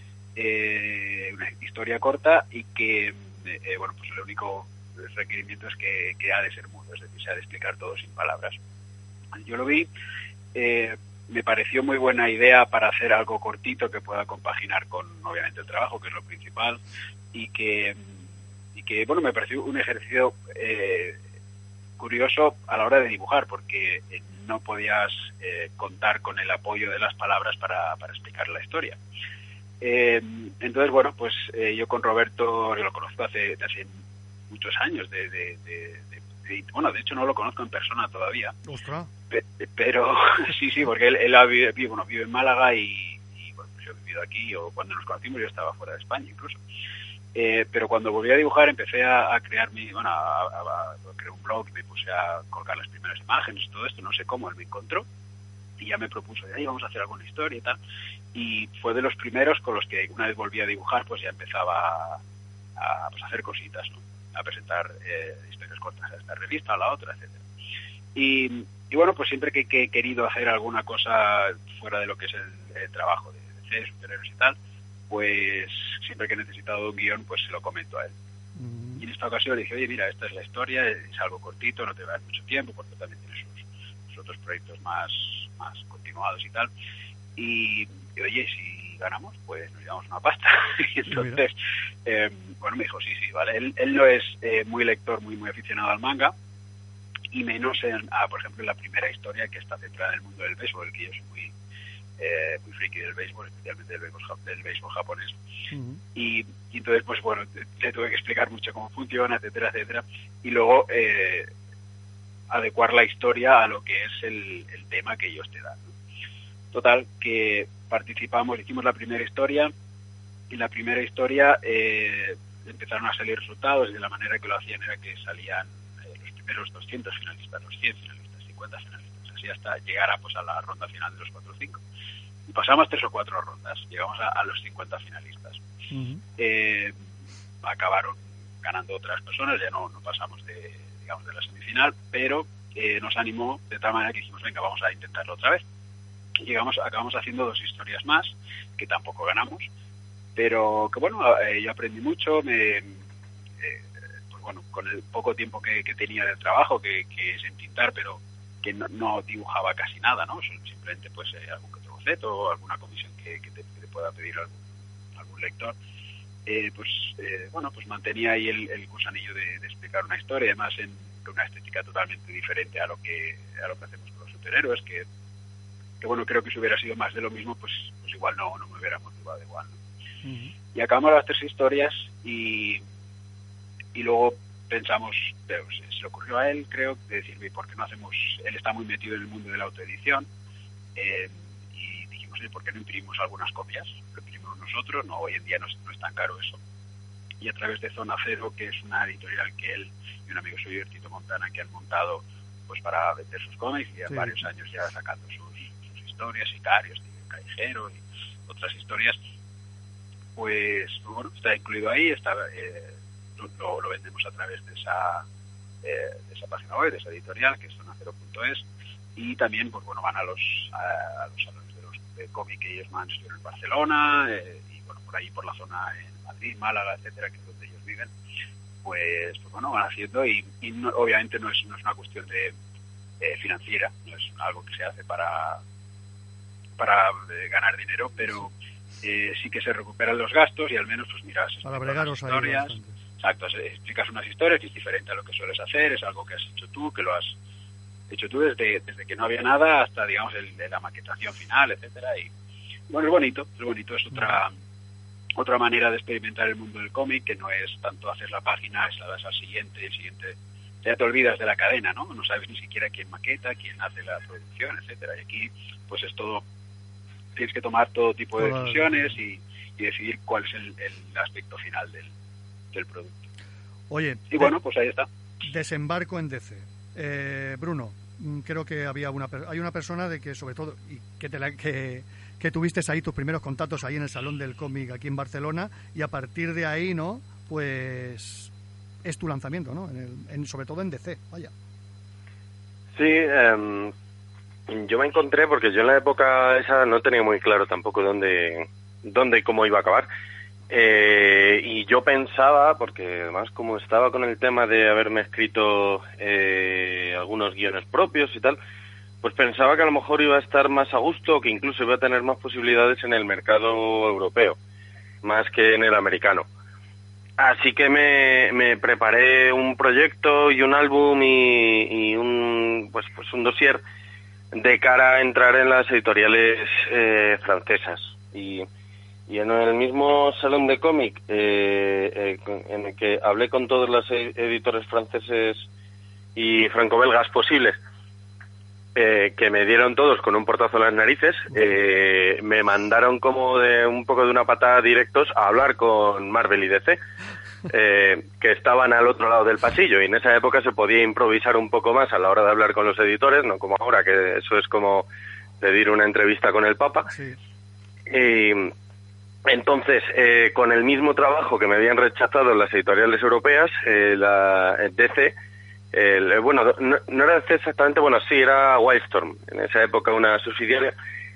eh, una historia corta y que, eh, bueno, pues el único requerimiento es que, que ha de ser mudo, es decir, se ha de explicar todo sin palabras. Yo lo vi, eh, me pareció muy buena idea para hacer algo cortito que pueda compaginar con, obviamente, el trabajo, que es lo principal, y que, y que bueno, me pareció un ejercicio eh, curioso a la hora de dibujar, porque eh, no podías eh, contar con el apoyo de las palabras para, para explicar la historia. Eh, entonces, bueno, pues eh, yo con Roberto, lo conozco hace, hace muchos años, de, de, de, de, de, bueno, de hecho no lo conozco en persona todavía. ¡Ostras! Pero sí, sí, porque él, él ha vive, bueno, vive en Málaga y, y bueno, pues yo he vivido aquí, o cuando nos conocimos yo estaba fuera de España incluso. Eh, pero cuando volví a dibujar empecé a, a crear mi, bueno, a, a, a crear un blog, me puse a colgar las primeras imágenes, todo esto, no sé cómo, él me encontró y ya me propuso, ahí vamos a hacer alguna historia y tal. Y fue de los primeros con los que una vez volví a dibujar, pues ya empezaba a, a pues, hacer cositas, ¿no? A presentar eh, historias cortas a esta revista, a la otra, etcétera. Y Y bueno, pues siempre que, que he querido hacer alguna cosa fuera de lo que es el, el trabajo de D C, superhéroes y tal, pues siempre que he necesitado un guión, pues se lo comento a él. Uh-huh. Y en esta ocasión le dije, oye, mira, esta es la historia, es algo cortito, no te va a dar mucho tiempo, porque también tienes sus, sus otros proyectos más, más continuados y tal. Y, y oye, si ganamos, pues nos llevamos una pasta. Y entonces, eh, bueno, me dijo, sí, sí, vale. Él, él no es eh, muy lector, muy, muy aficionado al manga, y menos en, ah, por ejemplo, en la primera historia que está centrada en el mundo del béisbol, que yo soy muy eh, muy friki del béisbol, especialmente del béisbol, del béisbol japonés. Uh-huh. y, y entonces, pues bueno, le tuve que explicar mucho cómo funciona, etcétera, etcétera, y luego eh, adecuar la historia a lo que es el, el tema que ellos te dan, ¿no? Total, que participamos, hicimos la primera historia, y la primera historia eh, empezaron a salir resultados, y de la manera que lo hacían era que salían los doscientos finalistas, los cien finalistas, cincuenta finalistas, así hasta llegar a, pues, a la ronda final de los cuatro o cinco. Y pasamos tres o cuatro rondas, llegamos a, a los cincuenta finalistas. Uh-huh. Eh, acabaron ganando otras personas, ya no, no pasamos de, digamos, de la semifinal, pero eh, nos animó de tal manera que dijimos, venga, vamos a intentarlo otra vez. Y llegamos, acabamos haciendo dos historias más, que tampoco ganamos, pero que bueno, eh, yo aprendí mucho, me... Eh, bueno, con el poco tiempo que, que tenía del trabajo, que, que es entintar, pero que no, no dibujaba casi nada, ¿no? Simplemente pues eh, algún que otro boceto o alguna comisión que, que, te, que te pueda pedir algún, algún lector, eh, pues eh, bueno, pues mantenía ahí el, el gusanillo de, de explicar una historia, además en una estética totalmente diferente a lo que a lo que hacemos con los superhéroes, que, que bueno, creo que si hubiera sido más de lo mismo, pues, pues igual no, no me hubiera motivado igual, ¿no? Uh-huh. Y acabamos las tres historias y y luego pensamos, pues, se le ocurrió a él, creo, de decir, ¿por qué no hacemos? Él está muy metido en el mundo de la autoedición, eh, y dijimos, dijimos, ¿por qué no imprimimos algunas copias? Lo imprimimos nosotros, no, hoy en día no, no es tan caro eso. Y a través de Zona Cero, que es una editorial que él y un amigo suyo, Tito Montana, que han montado pues para vender sus cómics, y ya sí. varios años ya sacando sus, sus historias, Sicarios, Callejero y otras historias, pues bueno, está incluido ahí, está eh, lo, lo vendemos a través de esa eh, de esa página web, de esa editorial, que es zona cero punto es, y también pues bueno, van a los a, a los salones de los de cómic que ellos van en Barcelona, eh, y bueno, por ahí por la zona en Madrid, Málaga, etcétera, que es donde ellos viven, pues, pues bueno, van haciendo, y, y no, obviamente no es, no es una cuestión de eh, financiera, no es algo que se hace para para eh, ganar dinero, pero eh, sí que se recuperan los gastos, y al menos pues miras para bregaros historias, exacto, explicas unas historias que es diferente a lo que sueles hacer, es algo que has hecho tú, que lo has hecho tú desde desde que no había nada hasta, digamos, el de la maquetación final, etcétera, y bueno, es bonito, es bonito, es otra mm. otra manera de experimentar el mundo del cómic, que no es tanto hacer la página, es la das al siguiente, y el siguiente ya te olvidas de la cadena, ¿no? No sabes ni siquiera quién maqueta, quién hace la producción, etcétera, y aquí pues es todo, tienes que tomar todo tipo de decisiones y, y decidir cuál es el, el aspecto final del, del producto. Oye, y bueno, pues ahí está. Desembarco en D C. Eh, Bruno, creo que había una hay una persona de que sobre todo y que te la, que, que tuviste ahí tus primeros contactos ahí en el Salón del Cómic aquí en Barcelona, y a partir de ahí, ¿no? Pues es tu lanzamiento, ¿no? En el, en, sobre todo en D C, vaya. Sí, eh, yo me encontré, porque yo en la época esa no tenía muy claro tampoco dónde, dónde y cómo iba a acabar. Eh, y yo pensaba, porque además como estaba con el tema de haberme escrito eh, algunos guiones propios y tal, pues pensaba que a lo mejor iba a estar más a gusto, que incluso iba a tener más posibilidades en el mercado europeo, más que en el americano. Así que me, me preparé un proyecto y un álbum y, y un pues pues un dossier de cara a entrar en las editoriales eh, francesas. Y, y en el mismo salón de cómic eh, eh, en el que hablé con todos los editores franceses y franco-belgas posibles, eh, que me dieron todos con un portazo en las narices, eh, me mandaron como de un poco de una patada directos a hablar con Marvel y D C, eh, que estaban al otro lado del pasillo, y en esa época se podía improvisar un poco más a la hora de hablar con los editores, no como ahora, que eso es como pedir una entrevista con el Papa. Sí. Y entonces, eh, con el mismo trabajo que me habían rechazado las editoriales europeas, eh, la D C, el, bueno, no, no era D C exactamente, bueno, sí, era Wildstorm, en esa época una subsidiaria.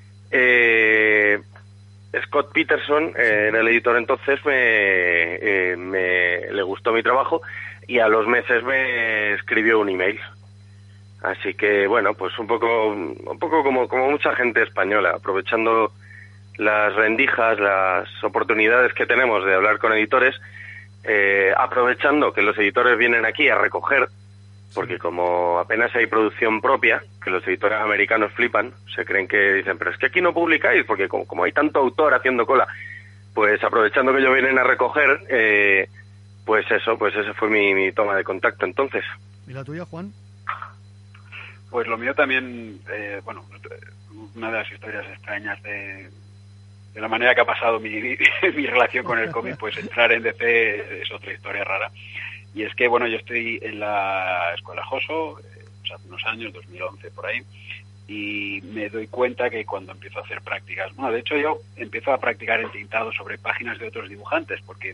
Eh, Scott Peterson, eh, era el editor entonces, me, eh, me le gustó mi trabajo y a los meses me escribió un email. Así que, bueno, pues un poco un poco como, como mucha gente española, aprovechando las rendijas, las oportunidades que tenemos de hablar con editores, eh, aprovechando que los editores vienen aquí a recoger, porque como apenas hay producción propia, que los editores americanos flipan, se creen que dicen, pero es que aquí no publicáis, porque como, como hay tanto autor haciendo cola, pues aprovechando que ellos vienen a recoger, eh, pues eso, pues esa fue mi, mi toma de contacto entonces. ¿Y la tuya, Juan? Pues lo mío también, eh, bueno, una de las historias extrañas de, de la manera que ha pasado mi, mi relación con el cómic, pues entrar en D C es otra historia rara. Y es que, bueno, yo estoy en la Escuela Joso, eh, hace unos años, dos mil once por ahí, y me doy cuenta que cuando empiezo a hacer prácticas, bueno, de hecho yo empiezo a practicar el tintado sobre páginas de otros dibujantes, porque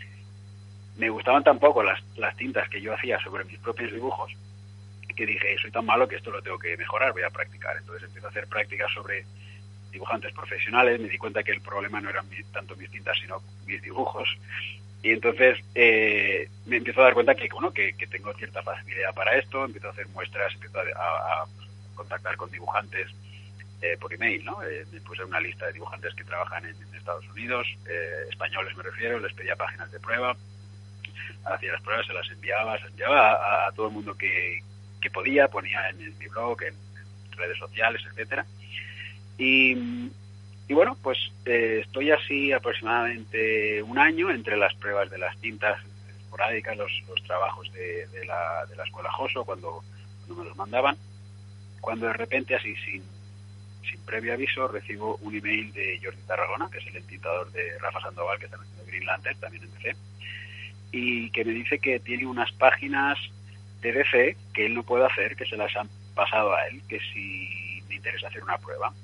me gustaban tan poco las, las tintas que yo hacía sobre mis propios dibujos, que dije, soy tan malo que esto lo tengo que mejorar, voy a practicar. Entonces empiezo a hacer prácticas sobre dibujantes profesionales, me di cuenta que el problema no eran mi, tanto mis tintas, sino mis dibujos. Y entonces eh, me empiezo a dar cuenta que, bueno, que, que tengo cierta facilidad para esto, empiezo a hacer muestras, empiezo a, a, a contactar con dibujantes eh, por email, ¿no? Eh, me puse una lista de dibujantes que trabajan en, en Estados Unidos, eh, españoles me refiero, les pedía páginas de prueba, hacía las pruebas, se las enviaba, se enviaba a, a todo el mundo que, que podía, ponía en, en mi blog, en, en redes sociales, etcétera. Y... Y bueno, pues eh, estoy así aproximadamente un año entre las pruebas de las tintas esporádicas, los, los trabajos de, de, la, de la Escuela Joso, cuando, cuando me los mandaban, cuando de repente así sin, sin previo aviso, recibo un email de Jordi Tarragona, que es el entintador de Rafa Sandoval, que está haciendo Green Lantern, también en D C, y que me dice que tiene unas páginas de D C que él no puede hacer, que se las han pasado a él, que si me interesa hacer una prueba.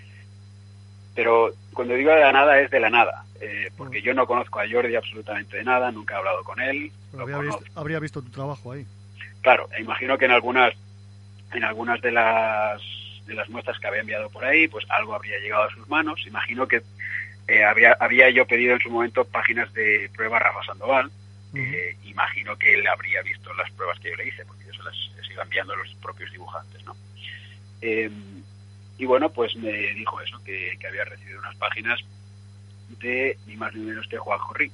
Pero cuando digo de la nada, es de la nada, eh, porque yo no conozco a Jordi absolutamente de nada, nunca he hablado con él. Habría visto, habría visto tu trabajo ahí. Claro, e imagino que en algunas en algunas de las de las muestras que había enviado por ahí, pues algo habría llegado a sus manos. Imagino que eh, habría, había yo pedido en su momento páginas de prueba a Rafa Sandoval. Uh-huh. eh, imagino que él habría visto las pruebas que yo le hice, porque yo se las sigo enviando a los propios dibujantes, ¿no? Eh, y bueno, pues me dijo eso, que, que había recibido unas páginas de ni más ni menos que Juan Jorri,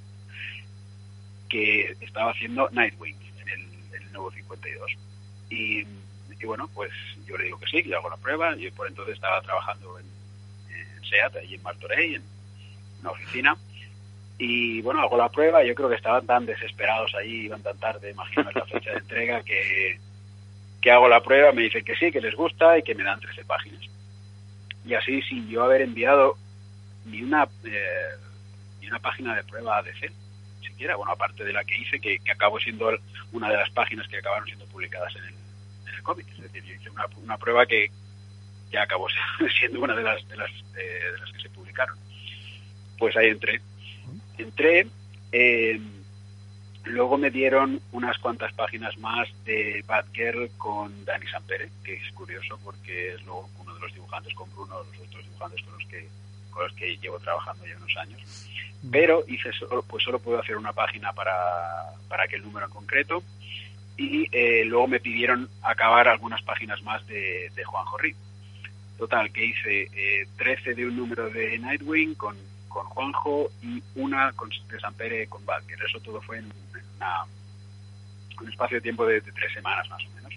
que estaba haciendo Nightwing en el, en el nuevo cincuenta y dos. Y, y bueno, pues yo le digo que sí, que yo hago la prueba. Yo por entonces estaba trabajando en, en SEAT, allí en Martorell, en una oficina. Y bueno, hago la prueba. Yo creo que estaban tan desesperados allí, iban tan tarde, imagino, la fecha de entrega, que, que hago la prueba. Me dicen que sí, que les gusta y que me dan trece páginas. Y así, sin yo haber enviado ni una eh, ni una página de prueba a D C, siquiera, bueno, aparte de la que hice, que, que acabó siendo una de las páginas que acabaron siendo publicadas en el, en el cómic. Es decir, yo hice una, una prueba que ya acabó siendo una de las de las, eh, de las que se publicaron. Pues ahí entré. Entré, eh, luego me dieron unas cuantas páginas más de Batgirl con Dani Sampere, que es curioso porque es luego uno de los dibujantes con Bruno, los otros dibujantes con los que con los que llevo trabajando ya unos años. Pero hice solo, pues solo puedo hacer una página para, para aquel número en concreto, y eh, luego me pidieron acabar algunas páginas más de, de Juan Jorri. Total, que hice eh, trece de un número de Nightwing con, con Juanjo y una con, de Sampere con Batgirl. Eso todo fue en, en una, un espacio de tiempo de, de tres semanas más o menos.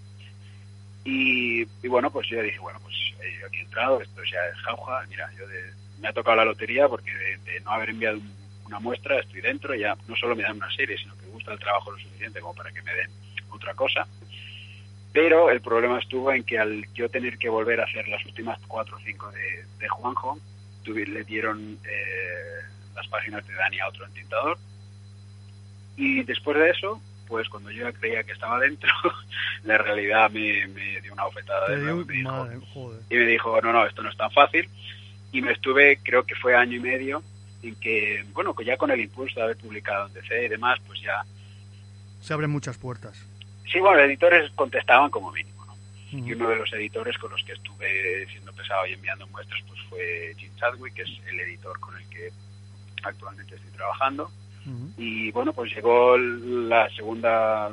Y, y bueno, pues yo dije, bueno, pues eh, yo aquí he entrado, esto ya es jauja, mira, yo de, me ha tocado la lotería porque de, de no haber enviado un, una muestra estoy dentro, ya no solo me dan una serie, sino que me gusta el trabajo lo suficiente como para que me den otra cosa. Pero el problema estuvo en que al yo tener que volver a hacer las últimas cuatro o cinco de, de Juanjo, tuve, le dieron eh, las páginas de Dani a otro entintador, y después de eso, pues cuando yo creía que estaba dentro, la realidad me, me dio una bofetada de nuevo, y me dijo, madre, y me dijo, no, no, esto no es tan fácil. Y me estuve, creo que fue año y medio, en que, bueno, que ya con el impulso de haber publicado en D C y demás, pues ya... Se abren muchas puertas. Sí, bueno, los editores contestaban como mínimo, ¿no? Uh-huh. Y uno de los editores con los que estuve siendo pesado y enviando muestras, pues fue Jim Chadwick, que es el editor con el que actualmente estoy trabajando. Uh-huh. Y bueno, pues llegó la segunda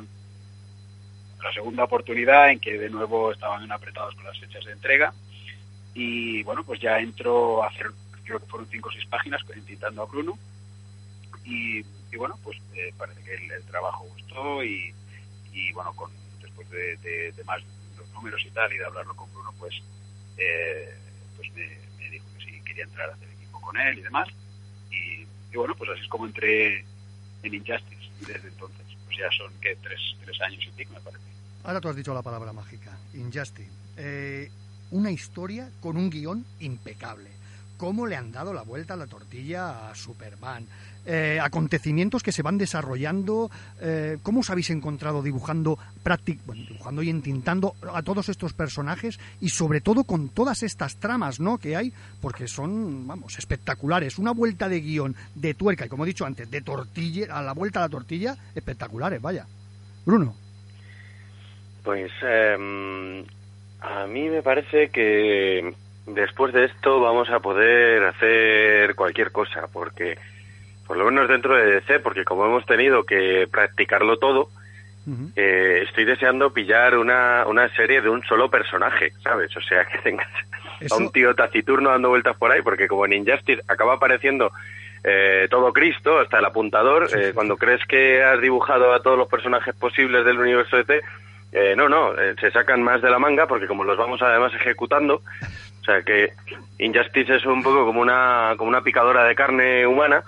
la segunda oportunidad en que de nuevo estaban apretados con las fechas de entrega. Y bueno, pues ya entro a hacer, creo que fueron cinco o seis páginas, intentando a Bruno. Y, y bueno, pues eh, parece que el, el trabajo gustó, y, y bueno, con después de, de, de más los números y tal, y de hablarlo con Bruno, pues eh, pues me, me dijo que sí quería entrar a hacer equipo con él y demás. Y, y bueno, pues así es como entré en Injustice, y desde entonces, pues ya son, ¿qué? Tres, tres años y pico, me parece. Ahora tú has dicho la palabra mágica, Injustice. Eh... Una historia con un guión impecable. Cómo le han dado la vuelta a la tortilla a Superman. Eh, acontecimientos que se van desarrollando. Eh, ¿Cómo os habéis encontrado dibujando, practic- bueno, dibujando y entintando a todos estos personajes? Y sobre todo con todas estas tramas, ¿no?, que hay, porque son, vamos, espectaculares. Una vuelta de guión, de tuerca, y como he dicho antes, de tortilla, a la vuelta a la tortilla, espectaculares, vaya. Bruno. Pues... Eh... A mí me parece que después de esto vamos a poder hacer cualquier cosa, porque por lo menos dentro de D C, porque como hemos tenido que practicarlo todo, uh-huh. eh, estoy deseando pillar una, una serie de un solo personaje, ¿sabes? O sea, que tengas Eso... a un tío taciturno dando vueltas por ahí, porque como en Injustice acaba apareciendo eh, todo Cristo, hasta el apuntador, sí, eh, sí. Cuando crees que has dibujado a todos los personajes posibles del universo de D C, Eh, no, no, eh, se sacan más de la manga, porque como los vamos además ejecutando, o sea que Injustice es un poco como una como una picadora de carne humana,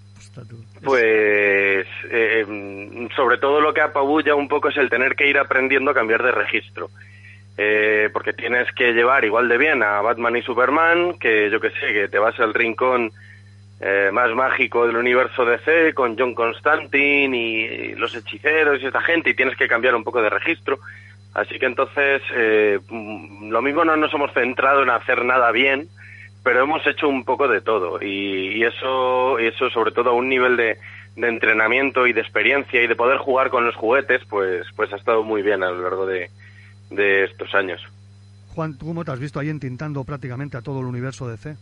pues eh, sobre todo lo que apabulla un poco es el tener que ir aprendiendo a cambiar de registro. eh, porque tienes que llevar igual de bien a Batman y Superman que, yo que sé, que te vas al rincón eh, más mágico del universo D C con John Constantine y, y los hechiceros y esta gente, y tienes que cambiar un poco de registro. Así que entonces, eh, lo mismo no nos hemos centrado en hacer nada bien, pero hemos hecho un poco de todo, y, y eso y eso sobre todo a un nivel de, de entrenamiento y de experiencia y de poder jugar con los juguetes, pues pues ha estado muy bien a lo largo de, de estos años. Juan, ¿tú cómo te has visto ahí entintando prácticamente a todo el universo D C?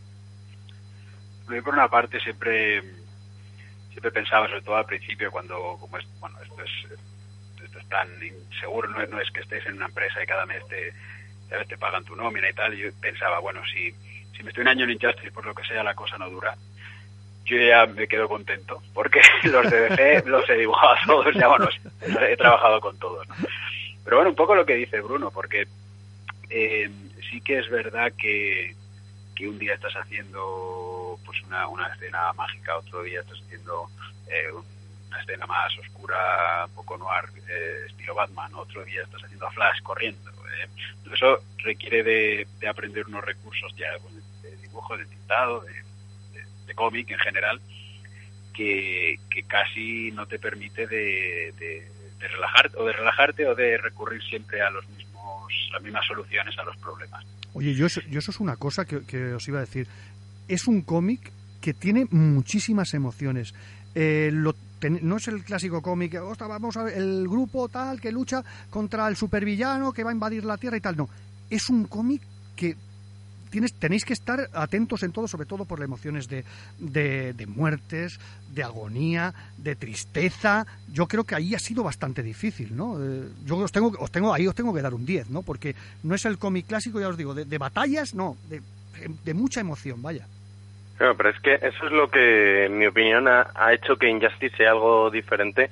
Yo por una parte siempre siempre pensaba, sobre todo al principio, cuando como es, bueno, esto es, esto es tan inseguro, no es, no es que estés en una empresa y cada mes te, cada vez te pagan tu nómina y tal, y yo pensaba, bueno, si si me estoy un año en Injustice, por lo que sea, la cosa no dura, yo ya me quedo contento, porque los de D C los he dibujado a todos, ya bueno, he trabajado con todos, ¿no? Pero bueno, un poco lo que dice Bruno, porque eh, sí que es verdad que, que un día estás haciendo pues una, una escena mágica, otro día estás haciendo eh, una escena más oscura, un poco noir, eh, estilo Batman, otro día estás haciendo a Flash corriendo. Eh. Eso requiere de, de aprender unos recursos ya de dibujo, de tintado, de, de, de cómic en general, que, que casi no te permite de, de, de relajarte o de relajarte o de recurrir siempre a los mismos las mismas soluciones a los problemas. Oye, yo eso, yo eso es una cosa que, que os iba a decir. Es un cómic que tiene muchísimas emociones. Eh, lo, ten, no es el clásico cómic, ostras, vamos a ver, el grupo tal que lucha contra el supervillano que va a invadir la Tierra y tal. No, es un cómic que tienes, tenéis que estar atentos en todo, sobre todo por las emociones de, de, de muertes, de agonía, de tristeza. Yo creo que ahí ha sido bastante difícil, ¿no? Eh, yo os tengo, os tengo, ahí os tengo que dar un diez, ¿no? Porque no es el cómic clásico, ya os digo, de, de batallas, no, de, de mucha emoción, vaya. Claro, pero es que eso es lo que, en mi opinión, ha, ha hecho que Injustice sea algo diferente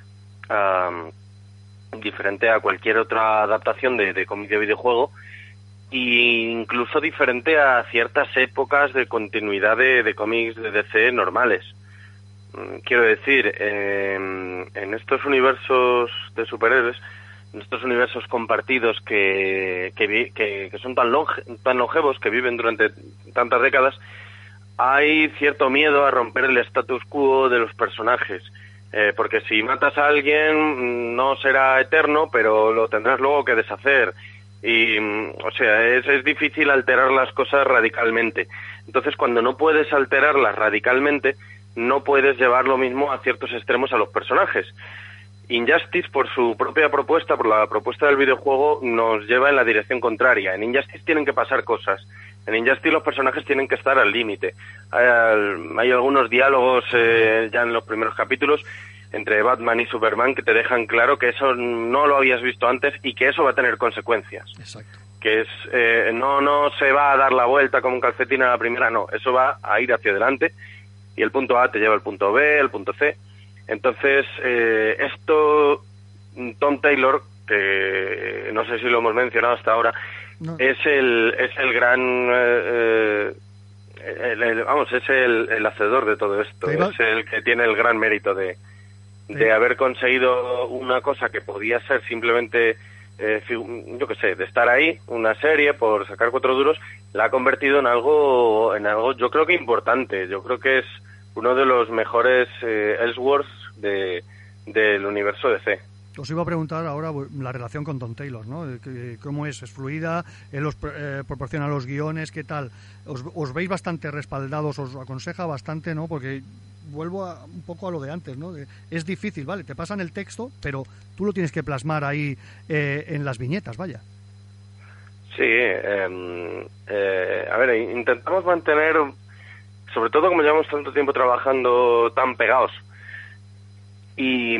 um, diferente a cualquier otra adaptación de, de cómic de videojuego, e incluso diferente a ciertas épocas de continuidad de, de cómics de D C normales. Quiero decir, eh, en estos universos de superhéroes, en estos universos compartidos que, que, que, que son tan, longe, tan longevos, que viven durante tantas décadas, hay cierto miedo a romper el status quo de los personajes, eh, porque si matas a alguien no será eterno, pero lo tendrás luego que deshacer, y o sea, es, es difícil alterar las cosas radicalmente. Entonces, cuando no puedes alterarlas radicalmente, no puedes llevar lo mismo a ciertos extremos a los personajes. Injustice, por su propia propuesta, por la propuesta del videojuego, nos lleva en la dirección contraria. En Injustice tienen que pasar cosas. En Injustice los personajes tienen que estar al límite. Hay, hay algunos diálogos eh, ya en los primeros capítulos entre Batman y Superman que te dejan claro que eso no lo habías visto antes y que eso va a tener consecuencias. Exacto. Que es eh, no no se va a dar la vuelta como un calcetín a la primera, no. Eso va a ir hacia adelante y el punto A te lleva al punto B, el punto C. Entonces, eh, esto, Tom Taylor, que no sé si lo hemos mencionado hasta ahora, no. es el es el gran, eh, el, el, vamos, es el, el hacedor de todo esto, es el que tiene el gran mérito de, de haber conseguido una cosa que podía ser simplemente, eh, yo qué sé, de estar ahí, una serie por sacar cuatro duros, la ha convertido en algo, en algo, yo creo que importante. Yo creo que es uno de los mejores eh, Elseworlds de, del universo D C. Os iba a preguntar ahora la relación con Tom Taylor, ¿no? ¿Cómo es? ¿Es fluida? ¿Él os eh, proporciona los guiones? ¿Qué tal? ¿Os, os veis bastante respaldados? ¿Os aconseja bastante, no? Porque vuelvo a, un poco a lo de antes, ¿no? Es difícil, ¿vale? Te pasan el texto, pero tú lo tienes que plasmar ahí eh, en las viñetas, vaya. Sí, eh, eh, a ver, intentamos mantener, sobre todo como llevamos tanto tiempo trabajando tan pegados, y,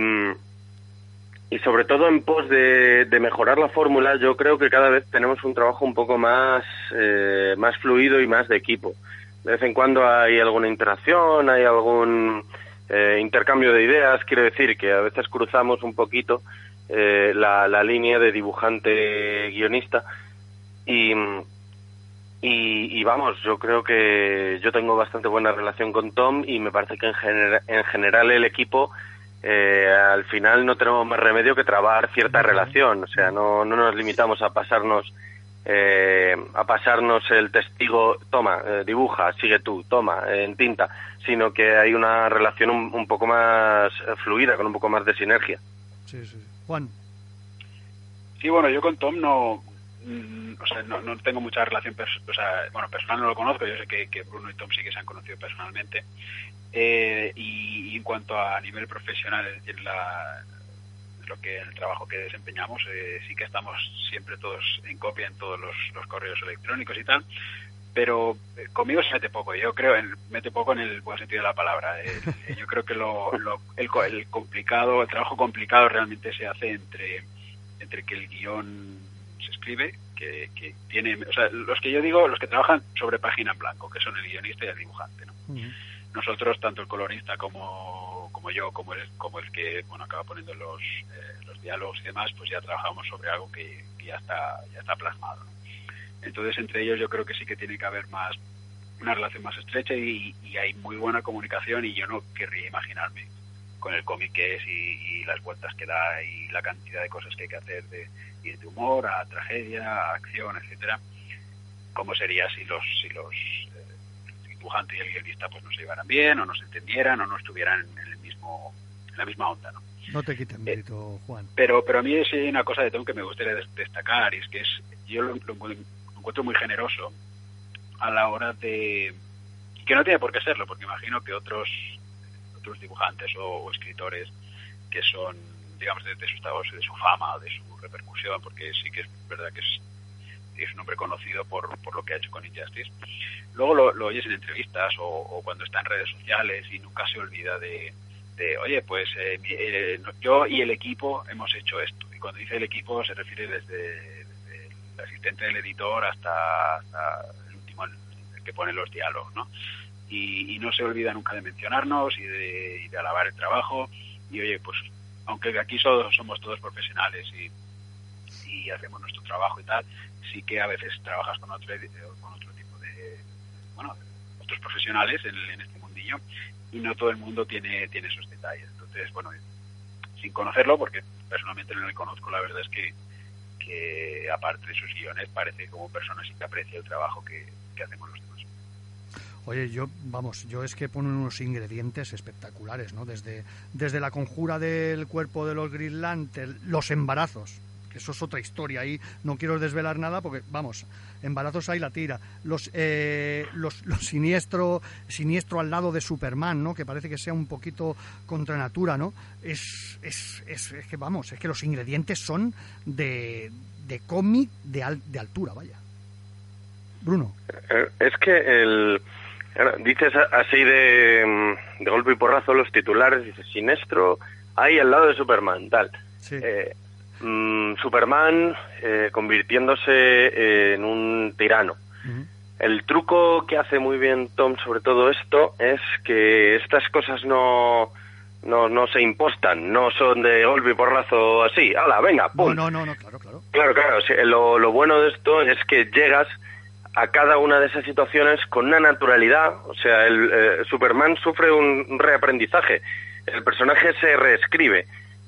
y sobre todo en pos de, de mejorar la fórmula, yo creo que cada vez tenemos un trabajo un poco más, eh, más fluido y más de equipo. De vez en cuando hay alguna interacción, hay algún eh, intercambio de ideas, quiero decir que a veces cruzamos un poquito eh, la, la línea de dibujante-guionista, y, y, y vamos, yo creo que yo tengo bastante buena relación con Tom y me parece que en, gener- en general el equipo eh, al final no tenemos más remedio que trabar cierta relación. O sea, no, no nos limitamos a pasarnos eh, a pasarnos el testigo, toma, eh, dibuja, sigue tú, toma, eh, en tinta, sino que hay una relación un, un poco más fluida, con un poco más de sinergia. Sí, sí. Juan. Sí, bueno, yo con Tom no, mm, o sea, no, no tengo mucha relación, pers- o sea, bueno, personal no lo conozco, yo sé que, que Bruno y Tom sí que se han conocido personalmente, eh, y, y en cuanto a nivel profesional, es decir, la, lo que el trabajo que desempeñamos, eh, sí que estamos siempre todos en copia en todos los, los correos electrónicos y tal, pero eh, conmigo se mete poco, yo creo, en, mete poco en el buen sentido de la palabra. Eh, eh, yo creo que lo, lo, el, el complicado, el trabajo complicado realmente se hace entre entre que el guión se escribe, que, que tiene, o sea, los que yo digo, los que trabajan sobre página en blanco, que son el guionista y el dibujante, ¿no? Uh-huh. Nosotros, tanto el colorista como como yo, como el, como el que, bueno, acaba poniendo los eh, los diálogos y demás, pues ya trabajamos sobre algo que, que ya está ya está plasmado, ¿no? Entonces, entre ellos yo creo que sí que tiene que haber más, una relación más estrecha y, y hay muy buena comunicación, y yo no querría imaginarme con el cómic que es y, y las vueltas que da y la cantidad de cosas que hay que hacer, de ir de humor a tragedia, a acción, etcétera, cómo sería si los si los eh, el dibujante y el guionista pues no se llevaran bien, o no se entendieran, o no estuvieran en el mismo en la misma onda, ¿no? No te quiten mérito, Juan. Pero pero a mí sí hay una cosa de Tom que me gustaría destacar, y es que es yo lo, lo, lo encuentro muy generoso a la hora de, y que no tiene por qué serlo, porque imagino que otros otros dibujantes o, o escritores que son, digamos, de, de su estado, de su fama, de su repercusión, porque sí que es verdad que es, es un hombre conocido por, por lo que ha hecho con Injustice. Luego lo, lo oyes en entrevistas o, o cuando está en redes sociales y nunca se olvida de, de oye, pues eh, eh, yo y el equipo hemos hecho esto. Y cuando dice el equipo se refiere desde, desde el asistente del editor hasta, hasta el último, el, el que pone los diálogos, ¿no? Y, y no se olvida nunca de mencionarnos y de, y de alabar el trabajo. Y oye, pues aunque aquí todos somos todos profesionales y, y hacemos nuestro trabajo y tal, sí que a veces trabajas con otro, con otro tipo de, bueno, otros profesionales en, en este mundillo, y no todo el mundo tiene tiene esos detalles. Entonces, bueno, sin conocerlo, porque personalmente no le conozco, la verdad es que, que aparte de sus guiones, parece como persona sí que aprecia el trabajo que, que hacemos los demás. Oye, yo, vamos, yo es que ponen unos ingredientes espectaculares, ¿no? Desde, desde la conjura del cuerpo de los Green Lantern, los embarazos, que eso es otra historia, ahí no quiero desvelar nada porque, vamos, embarazos hay la tira, los eh, los, los siniestro, siniestro al lado de Superman, ¿no? Que parece que sea un poquito contra natura, ¿no? Es, es, es, es que, vamos, es que los ingredientes son de, de cómic de, al, de altura, vaya. Bruno. Es que el... dices así de, de golpe y porrazo los titulares, dices Sinestro ahí al lado de Superman, tal. Sí. Eh, mmm, Superman eh, convirtiéndose en un tirano. Uh-huh. El truco que hace muy bien Tom sobre todo esto es que estas cosas no no no se impostan, no son de golpe y porrazo así, ¡hala, venga, pum! No, no, no, no, claro, claro. Claro, claro, sí, lo, lo bueno de esto es que llegas a cada una de esas situaciones con una naturalidad. O sea, el eh, Superman sufre un reaprendizaje, el personaje se reescribe,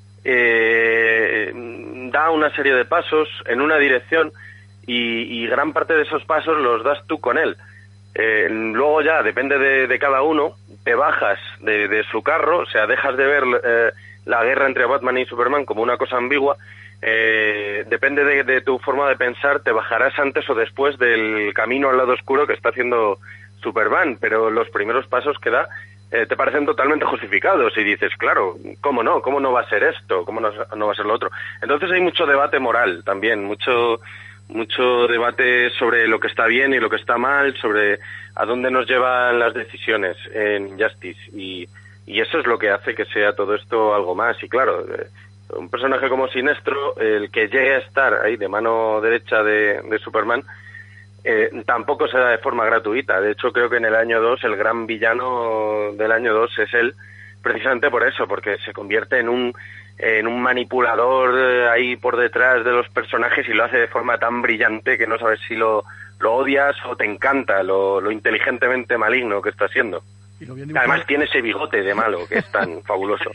eh, da una serie de pasos en una dirección y, y gran parte de esos pasos los das tú con él. Eh, luego ya, depende de, de cada uno, te bajas de, de su carro, o sea, dejas de ver eh, la guerra entre Batman y Superman como una cosa ambigua. Eh, depende de, de tu forma de pensar, te bajarás antes o después del camino al lado oscuro que está haciendo Superman, pero los primeros pasos que da eh, te parecen totalmente justificados y dices, claro, ¿cómo no? ¿Cómo no va a ser esto? ¿Cómo no, no va a ser lo otro? Entonces hay mucho debate moral también, mucho mucho debate sobre lo que está bien y lo que está mal, sobre a dónde nos llevan las decisiones en Justice, y, y eso es lo que hace que sea todo esto algo más. Y claro, eh, un personaje como Sinestro, el que llegue a estar ahí de mano derecha de, de Superman, eh, tampoco se da de forma gratuita. De hecho, creo que en el año dos, el gran villano del año dos es él, precisamente por eso, porque se convierte en un en un manipulador eh, ahí por detrás de los personajes, y lo hace de forma tan brillante que no sabes si lo, lo odias o te encanta lo, lo inteligentemente maligno que está siendo. Y lo bien dibujado. Además tiene ese bigote de malo que es tan fabuloso.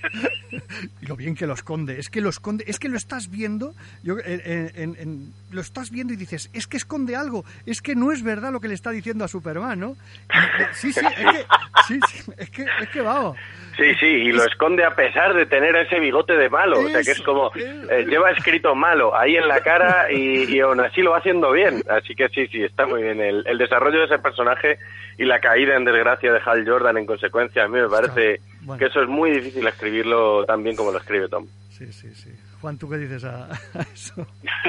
Y lo bien que lo esconde. Es que lo esconde, es que lo estás viendo, yo, en, en, en, lo estás viendo y dices, es que esconde algo, es que no es verdad lo que le está diciendo a Superman, ¿no? Y, sí, sí, es que, sí, sí, es que, es que vamos. Sí, sí, y lo esconde a pesar de tener ese bigote de malo. Eso, o sea, que es como, eh, lleva escrito malo ahí en la cara y, y aún así lo va haciendo bien. Así que sí, sí, está muy bien. El, el desarrollo de ese personaje y la caída en desgracia de Hal Jordan en consecuencia, a mí me parece bueno. que eso es muy difícil escribirlo tan bien como lo escribe Tom. Sí, sí, sí. Juan, ¿tú qué dices a, a eso?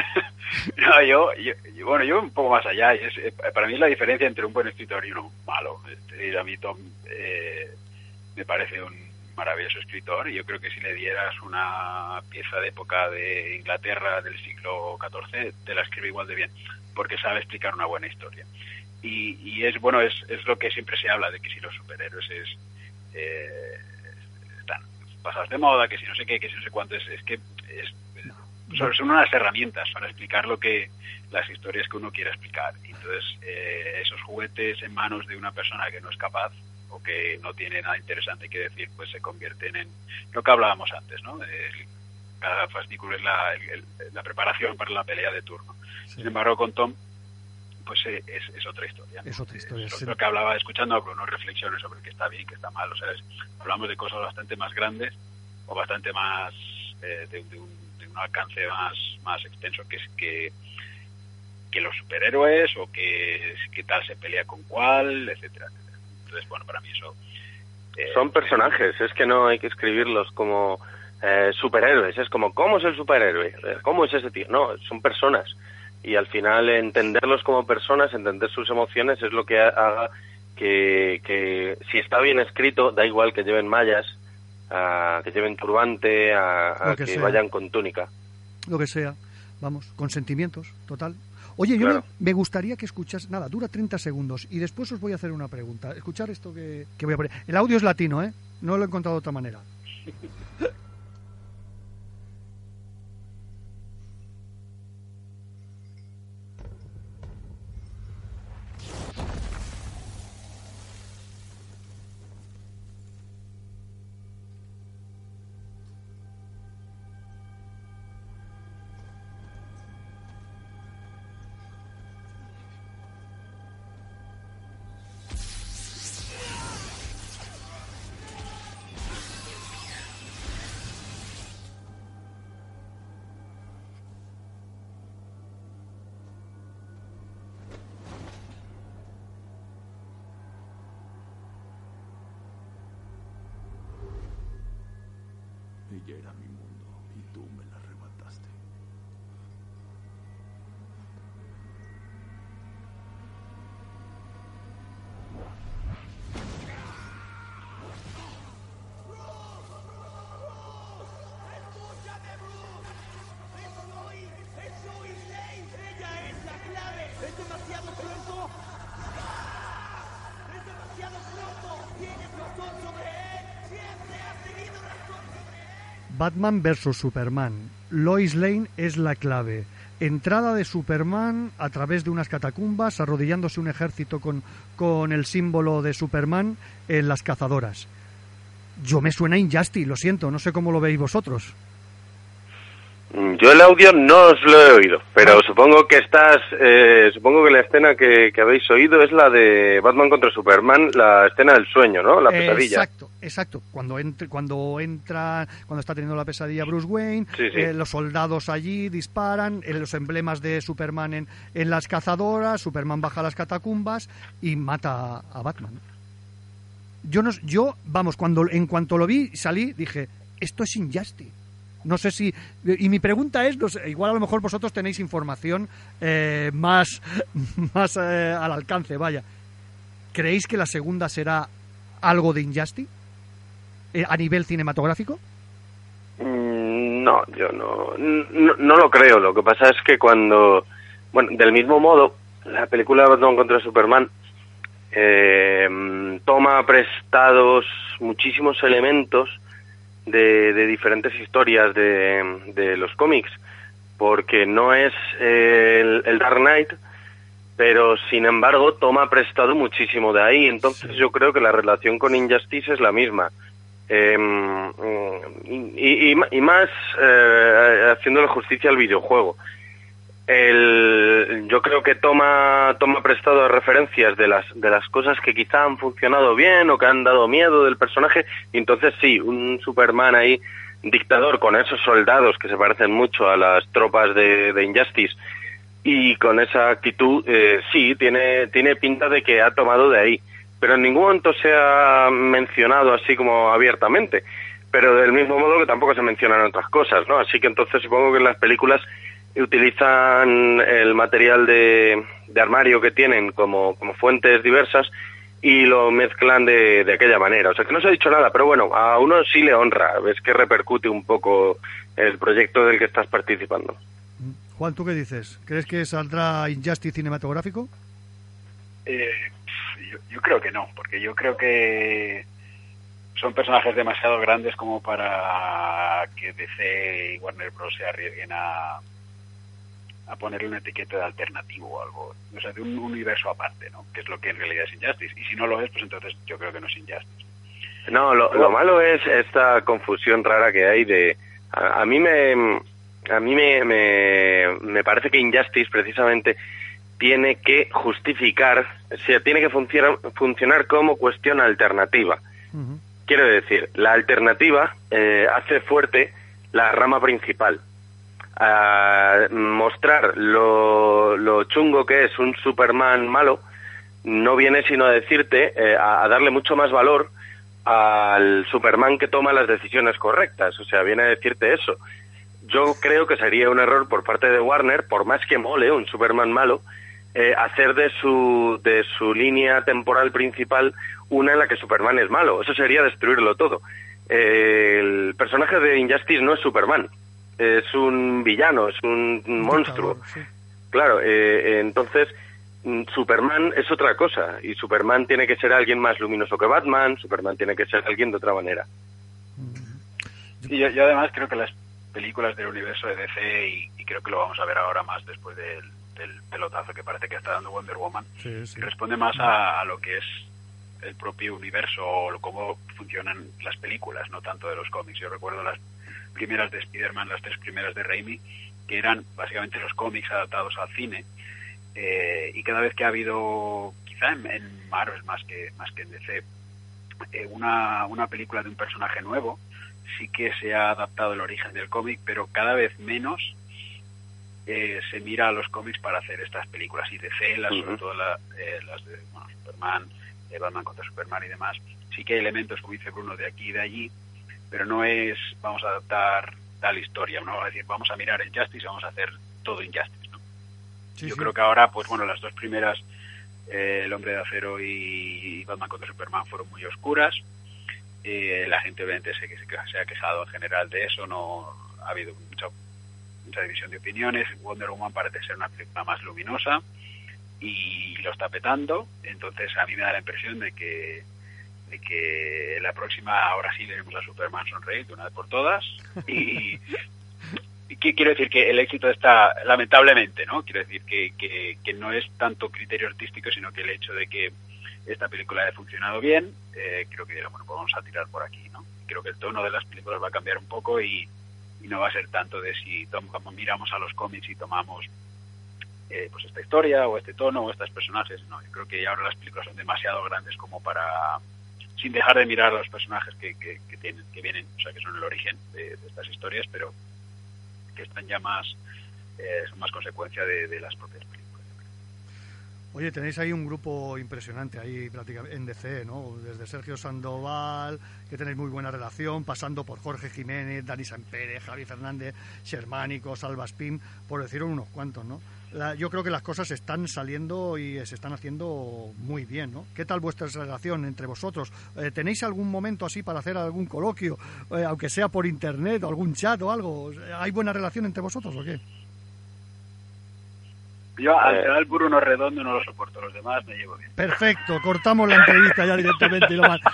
No, yo, yo, yo, bueno, yo un poco más allá. Es, eh, para mí es la diferencia entre un buen escritor y uno malo. Es, a mí Tom eh, me parece un maravilloso escritor y yo creo que si le dieras una pieza de época de Inglaterra del siglo catorce, te la escribe igual de bien, porque sabe explicar una buena historia. Y, y es bueno, es, es lo que siempre se habla, de que si los superhéroes es, eh, están pasados de moda, que si no sé qué, que si no sé cuánto, es, es que es, son, son unas herramientas para explicar lo que las historias que uno quiere explicar. Y entonces eh, esos juguetes en manos de una persona que no es capaz o que no tiene nada interesante que decir, pues se convierten en lo que hablábamos antes, ¿no? El, cada fascículo es la, el, la preparación para la pelea de turno. Sí. Sin embargo, con Tom, pues eh, es, es otra historia, ¿no? Es otra historia. Es sí. Lo que hablaba, escuchando a Bruno, reflexiones sobre qué está bien, qué está mal. O sea, es, hablamos de cosas bastante más grandes o bastante más eh, de, de, un, de un alcance más, más extenso que es que que los superhéroes o que, que tal se pelea con cuál, etcétera, etcétera. Entonces, bueno, para mí eso... Eh, Son personajes, es que no hay que escribirlos como eh, superhéroes, es como, ¿cómo es el superhéroe? ¿Cómo es ese tío? No, son personas. Y al final entenderlos como personas, entender sus emociones es lo que haga que, que si está bien escrito, da igual que lleven mallas, a, que lleven turbante, a, a que, que vayan con túnica. Lo que sea, vamos, con sentimientos, total. Oye, yo claro. me, me gustaría que escuchas, nada, dura treinta segundos y después os voy a hacer una pregunta. Escuchar esto que, que voy a poner. El audio es latino, ¿eh? No lo he encontrado de otra manera. Ella era mi mundo y tú me la arrebataste. ¡Escúchame, Bruce! ¡Es Lois! ¡Es Lois Lane! ¡Ella es la clave! ¡Es demasiado pronto! ¡Es demasiado pronto! ¡Tienes razón sobre él! ¡Siempre has tenido razón sobre él! Batman versus Superman. Lois Lane es la clave. Entrada de Superman a través de unas catacumbas, arrodillándose un ejército con, con el símbolo de Superman en las cazadoras. Yo me suena Injustice, lo siento, no sé cómo lo veis vosotros. Yo el audio no os lo he oído, pero ah. supongo que estás, eh, supongo que la escena que, que habéis oído es la de Batman contra Superman, la escena del sueño, ¿no? La pesadilla. Exacto, exacto. Cuando entre, cuando entra, cuando está teniendo la pesadilla Bruce Wayne, sí, sí. Eh, los soldados allí disparan, eh, los emblemas de Superman en, en las cazadoras, Superman baja a las catacumbas y mata a, a Batman. Yo no, yo, vamos, cuando en cuanto lo vi salí dije, esto es Injustice. No sé si... Y mi pregunta es, no sé, igual a lo mejor vosotros tenéis información eh, más, más eh, al alcance, vaya. ¿Creéis que la segunda será algo de Injustice eh, a nivel cinematográfico? Mm, no, yo no, no, no lo creo. Lo que pasa es que cuando... Bueno, del mismo modo, la película Batman contra Superman eh, toma prestados muchísimos elementos De, de diferentes historias de, de los cómics, porque no es eh, el, el Dark Knight, pero sin embargo toma prestado muchísimo de ahí. Entonces yo creo que la relación con Injustice es la misma. Eh, y, y, y más eh, haciéndole justicia al videojuego. El, yo creo que toma toma prestado referencias de las de las cosas que quizá han funcionado bien o que han dado miedo del personaje, y entonces sí, un Superman ahí dictador con esos soldados que se parecen mucho a las tropas de, de Injustice y con esa actitud, eh, sí, tiene tiene pinta de que ha tomado de ahí, pero en ningún momento se ha mencionado así como abiertamente, pero del mismo modo que tampoco se mencionan otras cosas, ¿no? Así que entonces supongo que en las películas utilizan el material de, de armario que tienen como, como fuentes diversas y lo mezclan de, de aquella manera. O sea que no se ha dicho nada, pero bueno, a uno sí le honra, ves que repercute un poco el proyecto del que estás participando. Juan, ¿tú qué dices? ¿Crees que saldrá Injustice cinematográfico? Eh, yo, yo creo que no, porque yo creo que son personajes demasiado grandes como para que D C y Warner Bros. Se arriesguen a a ponerle una etiqueta de alternativo o algo, o sea, de un universo aparte, ¿no? Que es lo que en realidad es Injustice. Y si no lo es, pues entonces yo creo que no es Injustice. No, lo, lo malo es esta confusión rara que hay de... A, a mí me a mí me, me, me parece que Injustice precisamente tiene que justificar, o sea, tiene que funcionar, funcionar como cuestión alternativa. Uh-huh. Quiero decir, la alternativa eh, hace fuerte la rama principal. A mostrar lo, lo chungo que es un Superman malo no viene sino a decirte, eh, a, a darle mucho más valor al Superman que toma las decisiones correctas, o sea, viene a decirte eso. Yo creo que sería un error por parte de Warner, por más que mole un Superman malo, eh, hacer de su de su línea temporal principal una en la que Superman es malo. Eso sería destruirlo todo. Eh, el personaje de Injustice no es Superman, es un villano, es un monstruo. Sí. Claro, eh, entonces Superman es otra cosa, y Superman tiene que ser alguien más luminoso que Batman, Superman tiene que ser alguien de otra manera. Y yo, yo además creo que las películas del universo de D C, y, y creo que lo vamos a ver ahora más después del, del pelotazo que parece que está dando Wonder Woman, sí, sí. responde más a, a lo que es el propio universo o cómo funcionan las películas, no tanto de los cómics. Yo recuerdo las primeras de Spider-Man, las tres primeras de Raimi, que eran básicamente los cómics adaptados al cine, eh, y cada vez que ha habido, quizá en, en Marvel más que más que en D C, eh, una, una película de un personaje nuevo, sí que se ha adaptado el origen del cómic, pero cada vez menos eh, se mira a los cómics para hacer estas películas, y D C, las, uh-huh. sobre todo la, eh, las de bueno, Superman, eh, Batman contra Superman y demás, sí que hay elementos, como dice Bruno, de aquí y de allí, pero no es vamos a adaptar tal historia, no, es decir, vamos a mirar Injustice, vamos a hacer todo Injustice, ¿no? Sí, Yo sí. creo que ahora, pues bueno, las dos primeras, eh, El Hombre de Acero y Batman contra Superman, fueron muy oscuras. Eh, la gente obviamente se, se, se ha quejado en general de eso, no ha habido mucha, mucha división de opiniones. Wonder Woman parece ser una película más luminosa y lo está petando, entonces a mí me da la impresión de que de que la próxima, ahora sí veremos a Superman sonreír de una vez por todas, y, y que quiero decir que el éxito está, lamentablemente, ¿no? Quiero decir que, que, que no es tanto criterio artístico, sino que el hecho de que esta película haya funcionado bien, eh, creo que bueno, pues vamos a tirar por aquí, ¿no? Creo que el tono de las películas va a cambiar un poco y, y no va a ser tanto de si tomamos, miramos a los cómics y tomamos eh, pues esta historia o este tono o estos personajes. No, yo creo que ahora las películas son demasiado grandes como para, sin dejar de mirar a los personajes que, que, que tienen, que vienen, o sea, que son el origen de, de estas historias, pero que están ya más, eh, son más consecuencia de, de las propias películas. Oye, tenéis ahí un grupo impresionante ahí prácticamente en D C, ¿no? Desde Sergio Sandoval, que tenéis muy buena relación, pasando por Jorge Jiménez, Dani Sampere, Javi Fernández, Shermánico, Salva Spin, por decir unos cuantos, ¿no? La, yo creo que las cosas están saliendo y se están haciendo muy bien, ¿no? ¿Qué tal vuestra relación entre vosotros? Eh, ¿Tenéis algún momento así para hacer algún coloquio, eh, aunque sea por internet o algún chat o algo? ¿Hay buena relación entre vosotros o qué? Yo al final Bruno Redondo no lo soporto, los demás me llevo bien. Perfecto, cortamos la entrevista ya directamente. Y lo más...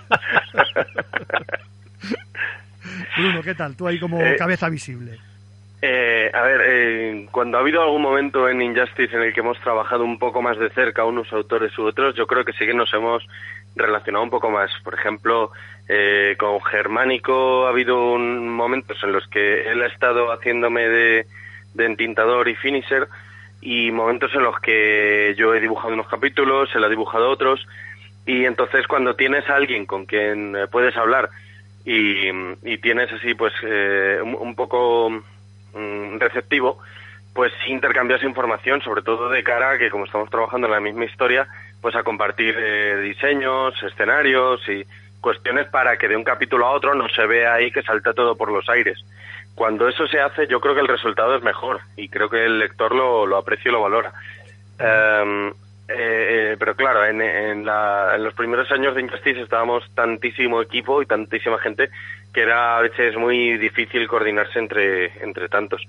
Bruno, ¿qué tal? Tú ahí como eh, cabeza visible. Eh, a ver, eh, cuando ha habido algún momento en Injustice en el que hemos trabajado un poco más de cerca unos autores u otros, yo creo que sí que nos hemos relacionado un poco más. Por ejemplo, eh, con Germánico ha habido un, momentos en los que él ha estado haciéndome de, de entintador y finisher, y momentos en los que yo he dibujado unos capítulos, él ha dibujado otros, y entonces cuando tienes a alguien con quien puedes hablar y, y tienes así pues eh, un, un poco mm, receptivo, pues intercambias información, sobre todo de cara a que, como estamos trabajando en la misma historia, pues a compartir eh, diseños, escenarios y cuestiones para que de un capítulo a otro no se vea ahí que salta todo por los aires. Cuando eso se hace, yo creo que el resultado es mejor y creo que el lector lo, lo aprecia y lo valora. Um, eh, pero claro, en, en, la, en los primeros años de Injustice estábamos tantísimo equipo y tantísima gente que era a veces muy difícil coordinarse entre, entre tantos.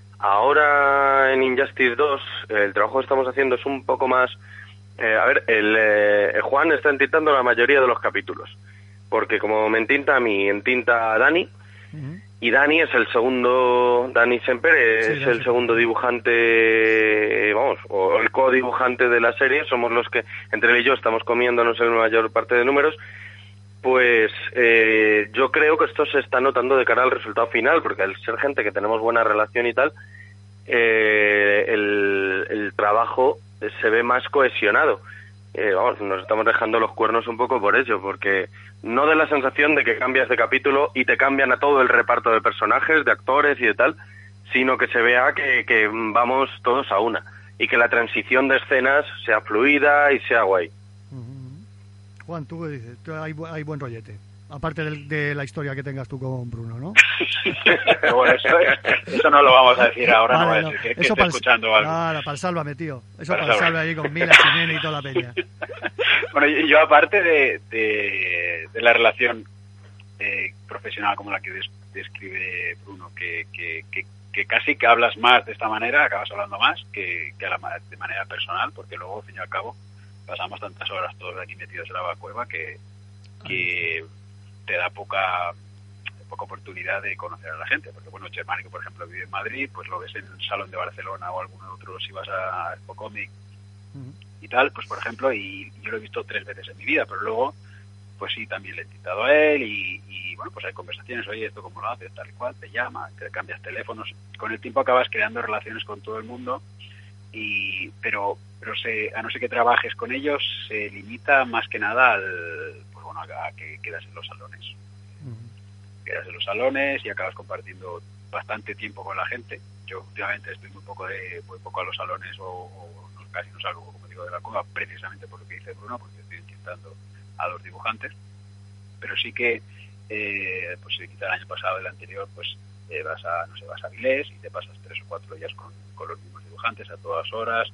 Ahora en Injustice dos el trabajo que estamos haciendo es un poco más... Eh, a ver, el, eh, Juan está entintando la mayoría de los capítulos, porque como me entinta a mí, entinta a Dani, uh-huh. y Dani es el segundo, Dani Semper es sí, el segundo dibujante, vamos, o el co-dibujante de la serie, somos los que, entre él y yo, estamos comiéndonos en la mayor parte de números. Pues eh, yo creo que esto se está notando de cara al resultado final, porque al ser gente que tenemos buena relación y tal, eh, el, el trabajo se ve más cohesionado. Eh, vamos, nos estamos dejando los cuernos un poco por ello, porque no da la sensación de que cambias de capítulo y te cambian a todo el reparto de personajes, de actores y de tal, sino que se vea que, que vamos todos a una y que la transición de escenas sea fluida y sea guay. Juan, ¿tú qué dices? Hay, hay buen rollete. Aparte de, de la historia que tengas tú con Bruno, ¿no? Bueno, eso, eso no lo vamos a decir ahora, vale, no va a decir que, que eso esté escuchando algo. Claro, para el Sálvame, tío. Eso para para el Sálvame ahí con Mila, Jiménez y toda la peña. Bueno, yo, yo aparte de, de, de la relación eh, profesional como la que des, describe Bruno, que, que, que, que casi que hablas más de esta manera, acabas hablando más que, que a la, de manera personal, porque luego, al fin y al cabo, pasamos tantas horas todos aquí metidos en la cueva que, que te da poca poca oportunidad de conocer a la gente, porque bueno, Germánico, por ejemplo, vive en Madrid, pues lo ves en el Salón de Barcelona o algún otro, si vas a Expo Comic uh-huh. y tal, pues por ejemplo, y yo lo he visto tres veces en mi vida, pero luego, pues sí, también le he invitado a él y, y bueno, pues hay conversaciones, oye, esto cómo lo haces, tal y cual, te llama, te cambias teléfonos, con el tiempo acabas creando relaciones con todo el mundo, y pero pero se, a no ser que trabajes con ellos, se limita más que nada al, pues bueno, a, a que quedas en los salones. Uh-huh. Quedas en los salones y acabas compartiendo bastante tiempo con la gente. Yo últimamente estoy muy poco de muy poco a los salones o, o no, casi no salgo, como digo, de la cueva, precisamente por lo que dice Bruno, porque estoy intentando a los dibujantes. Pero sí que, eh, pues quizá el año pasado, el anterior, pues eh, vas a, no sé, vas a Vilés y te pasas tres o cuatro días con, con los mismos dibujantes a todas horas.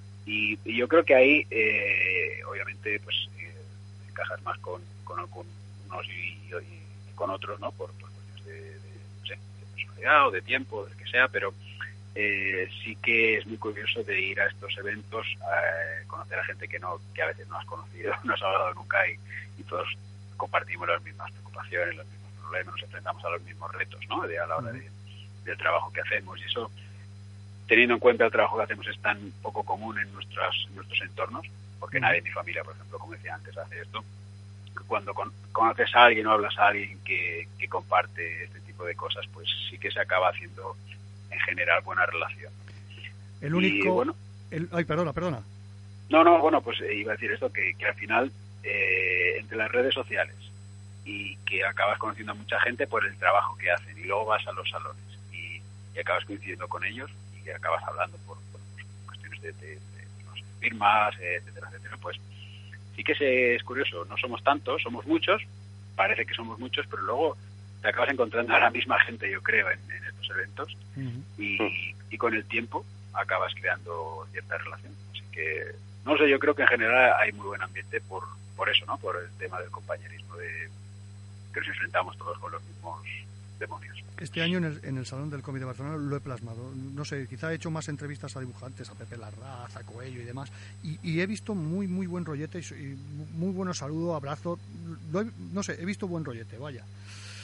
Y, y yo creo que ahí, eh, obviamente, pues eh, encajas más con, con algunos y, y, y con otros, ¿no? Por, por cuestiones de, de, no sé, de personalidad o de tiempo, de lo que sea, pero eh, sí que es muy curioso de ir a estos eventos, a conocer a gente que no que a veces no has conocido, no has hablado nunca y, y todos compartimos las mismas preocupaciones, los mismos problemas, nos enfrentamos a los mismos retos, ¿no? De, a la hora de, del trabajo que hacemos y eso, teniendo en cuenta el trabajo que hacemos, es tan poco común en nuestros, en nuestros entornos, porque nadie en mi familia, por ejemplo, como decía antes, hace esto. Cuando con, conoces a alguien o hablas a alguien que, que comparte este tipo de cosas, pues sí que se acaba haciendo, en general, buena relación. El único... Y, bueno, el, ay, perdona, perdona. No, no, bueno, pues eh, iba a decir esto, que, que al final, eh, entre las redes sociales y que acabas conociendo a mucha gente por el trabajo que hacen, y luego vas a los salones y, y acabas coincidiendo con ellos, que acabas hablando por, por, por cuestiones de, de, de no sé, firmas, etcétera, etcétera, pues sí que se, es curioso, no somos tantos, somos muchos, parece que somos muchos, pero luego te acabas encontrando a la misma gente, yo creo, en, en estos eventos, uh-huh. y, y con el tiempo acabas creando cierta relación. Así que, no sé, yo creo que en general hay muy buen ambiente por, por eso, ¿no? Por el tema del compañerismo, de que nos enfrentamos todos con los mismos demonios. Este año en el, en el Salón del Cómic de Barcelona lo he plasmado. No sé, quizá he hecho más entrevistas a dibujantes, a Pepe Larraz, a Coello y demás, y, y he visto muy muy buen rollete y, y muy buenos saludos, abrazos. He, no sé, he visto buen rollete, vaya.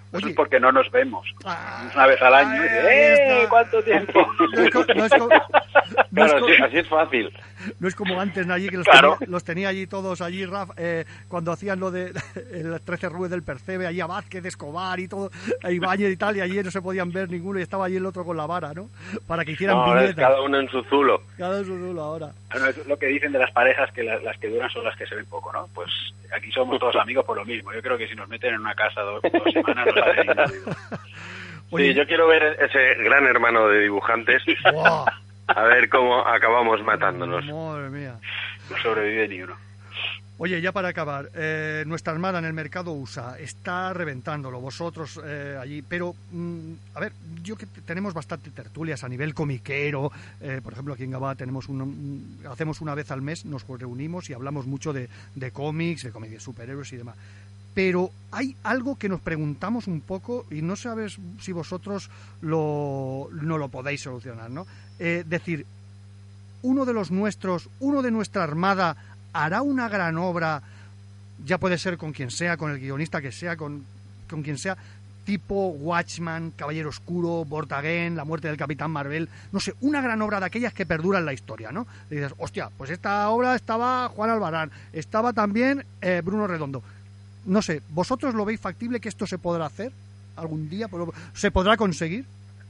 Eso es porque no nos vemos. Ah, una vez al año. ¡Eh! ¿Cuánto tiempo? No es, co- no es co- no es Claro, co- así, así es fácil. No es como antes, ¿no? Allí que los, Claro. tenía, los tenía allí todos, allí, Raf, eh, cuando hacían lo de el trece Rubén del Percebe, allí a Vázquez, Escobar y todo, a Ibáñez y tal, y allí no se podían ver ninguno y estaba allí el otro con la vara, ¿no? Para que hicieran No, ahora es viñetas. cada uno en su zulo. Cada uno en su zulo ahora. Bueno, es lo que dicen de las parejas, que la- las que duran son las que se ven poco, ¿no? Pues aquí somos todos amigos por lo mismo. Yo creo que si nos meten en una casa dos, dos semanas nos hace ningún ruido. Sí, yo quiero ver ese gran hermano de dibujantes. Wow. A ver cómo acabamos matándonos. Madre mía. No sobrevive ni uno. Oye, ya para acabar, eh, nuestra hermana en el mercado U S A está reventándolo, vosotros eh, allí, pero, mm, a ver, yo que t- tenemos bastante tertulias a nivel comiquero, eh, por ejemplo, aquí en Gabá tenemos un, un- hacemos una vez al mes, nos reunimos y hablamos mucho de, de cómics, de cómics de superhéroes y demás. Pero hay algo que nos preguntamos un poco y no sabes si vosotros lo, no lo podéis solucionar, ¿no? Eh, decir, uno de los nuestros, uno de nuestra armada hará una gran obra, ya puede ser con quien sea, con el guionista que sea, con, con quien sea, tipo Watchman, Caballero Oscuro, Vortigern, La muerte del Capitán Marvel, no sé, una gran obra de aquellas que perduran la historia, ¿no? Y dices, hostia, pues esta obra estaba Juan Albarán, estaba también eh, Bruno Redondo. No sé, ¿vosotros lo veis factible que esto se podrá hacer algún día? ¿Se podrá conseguir?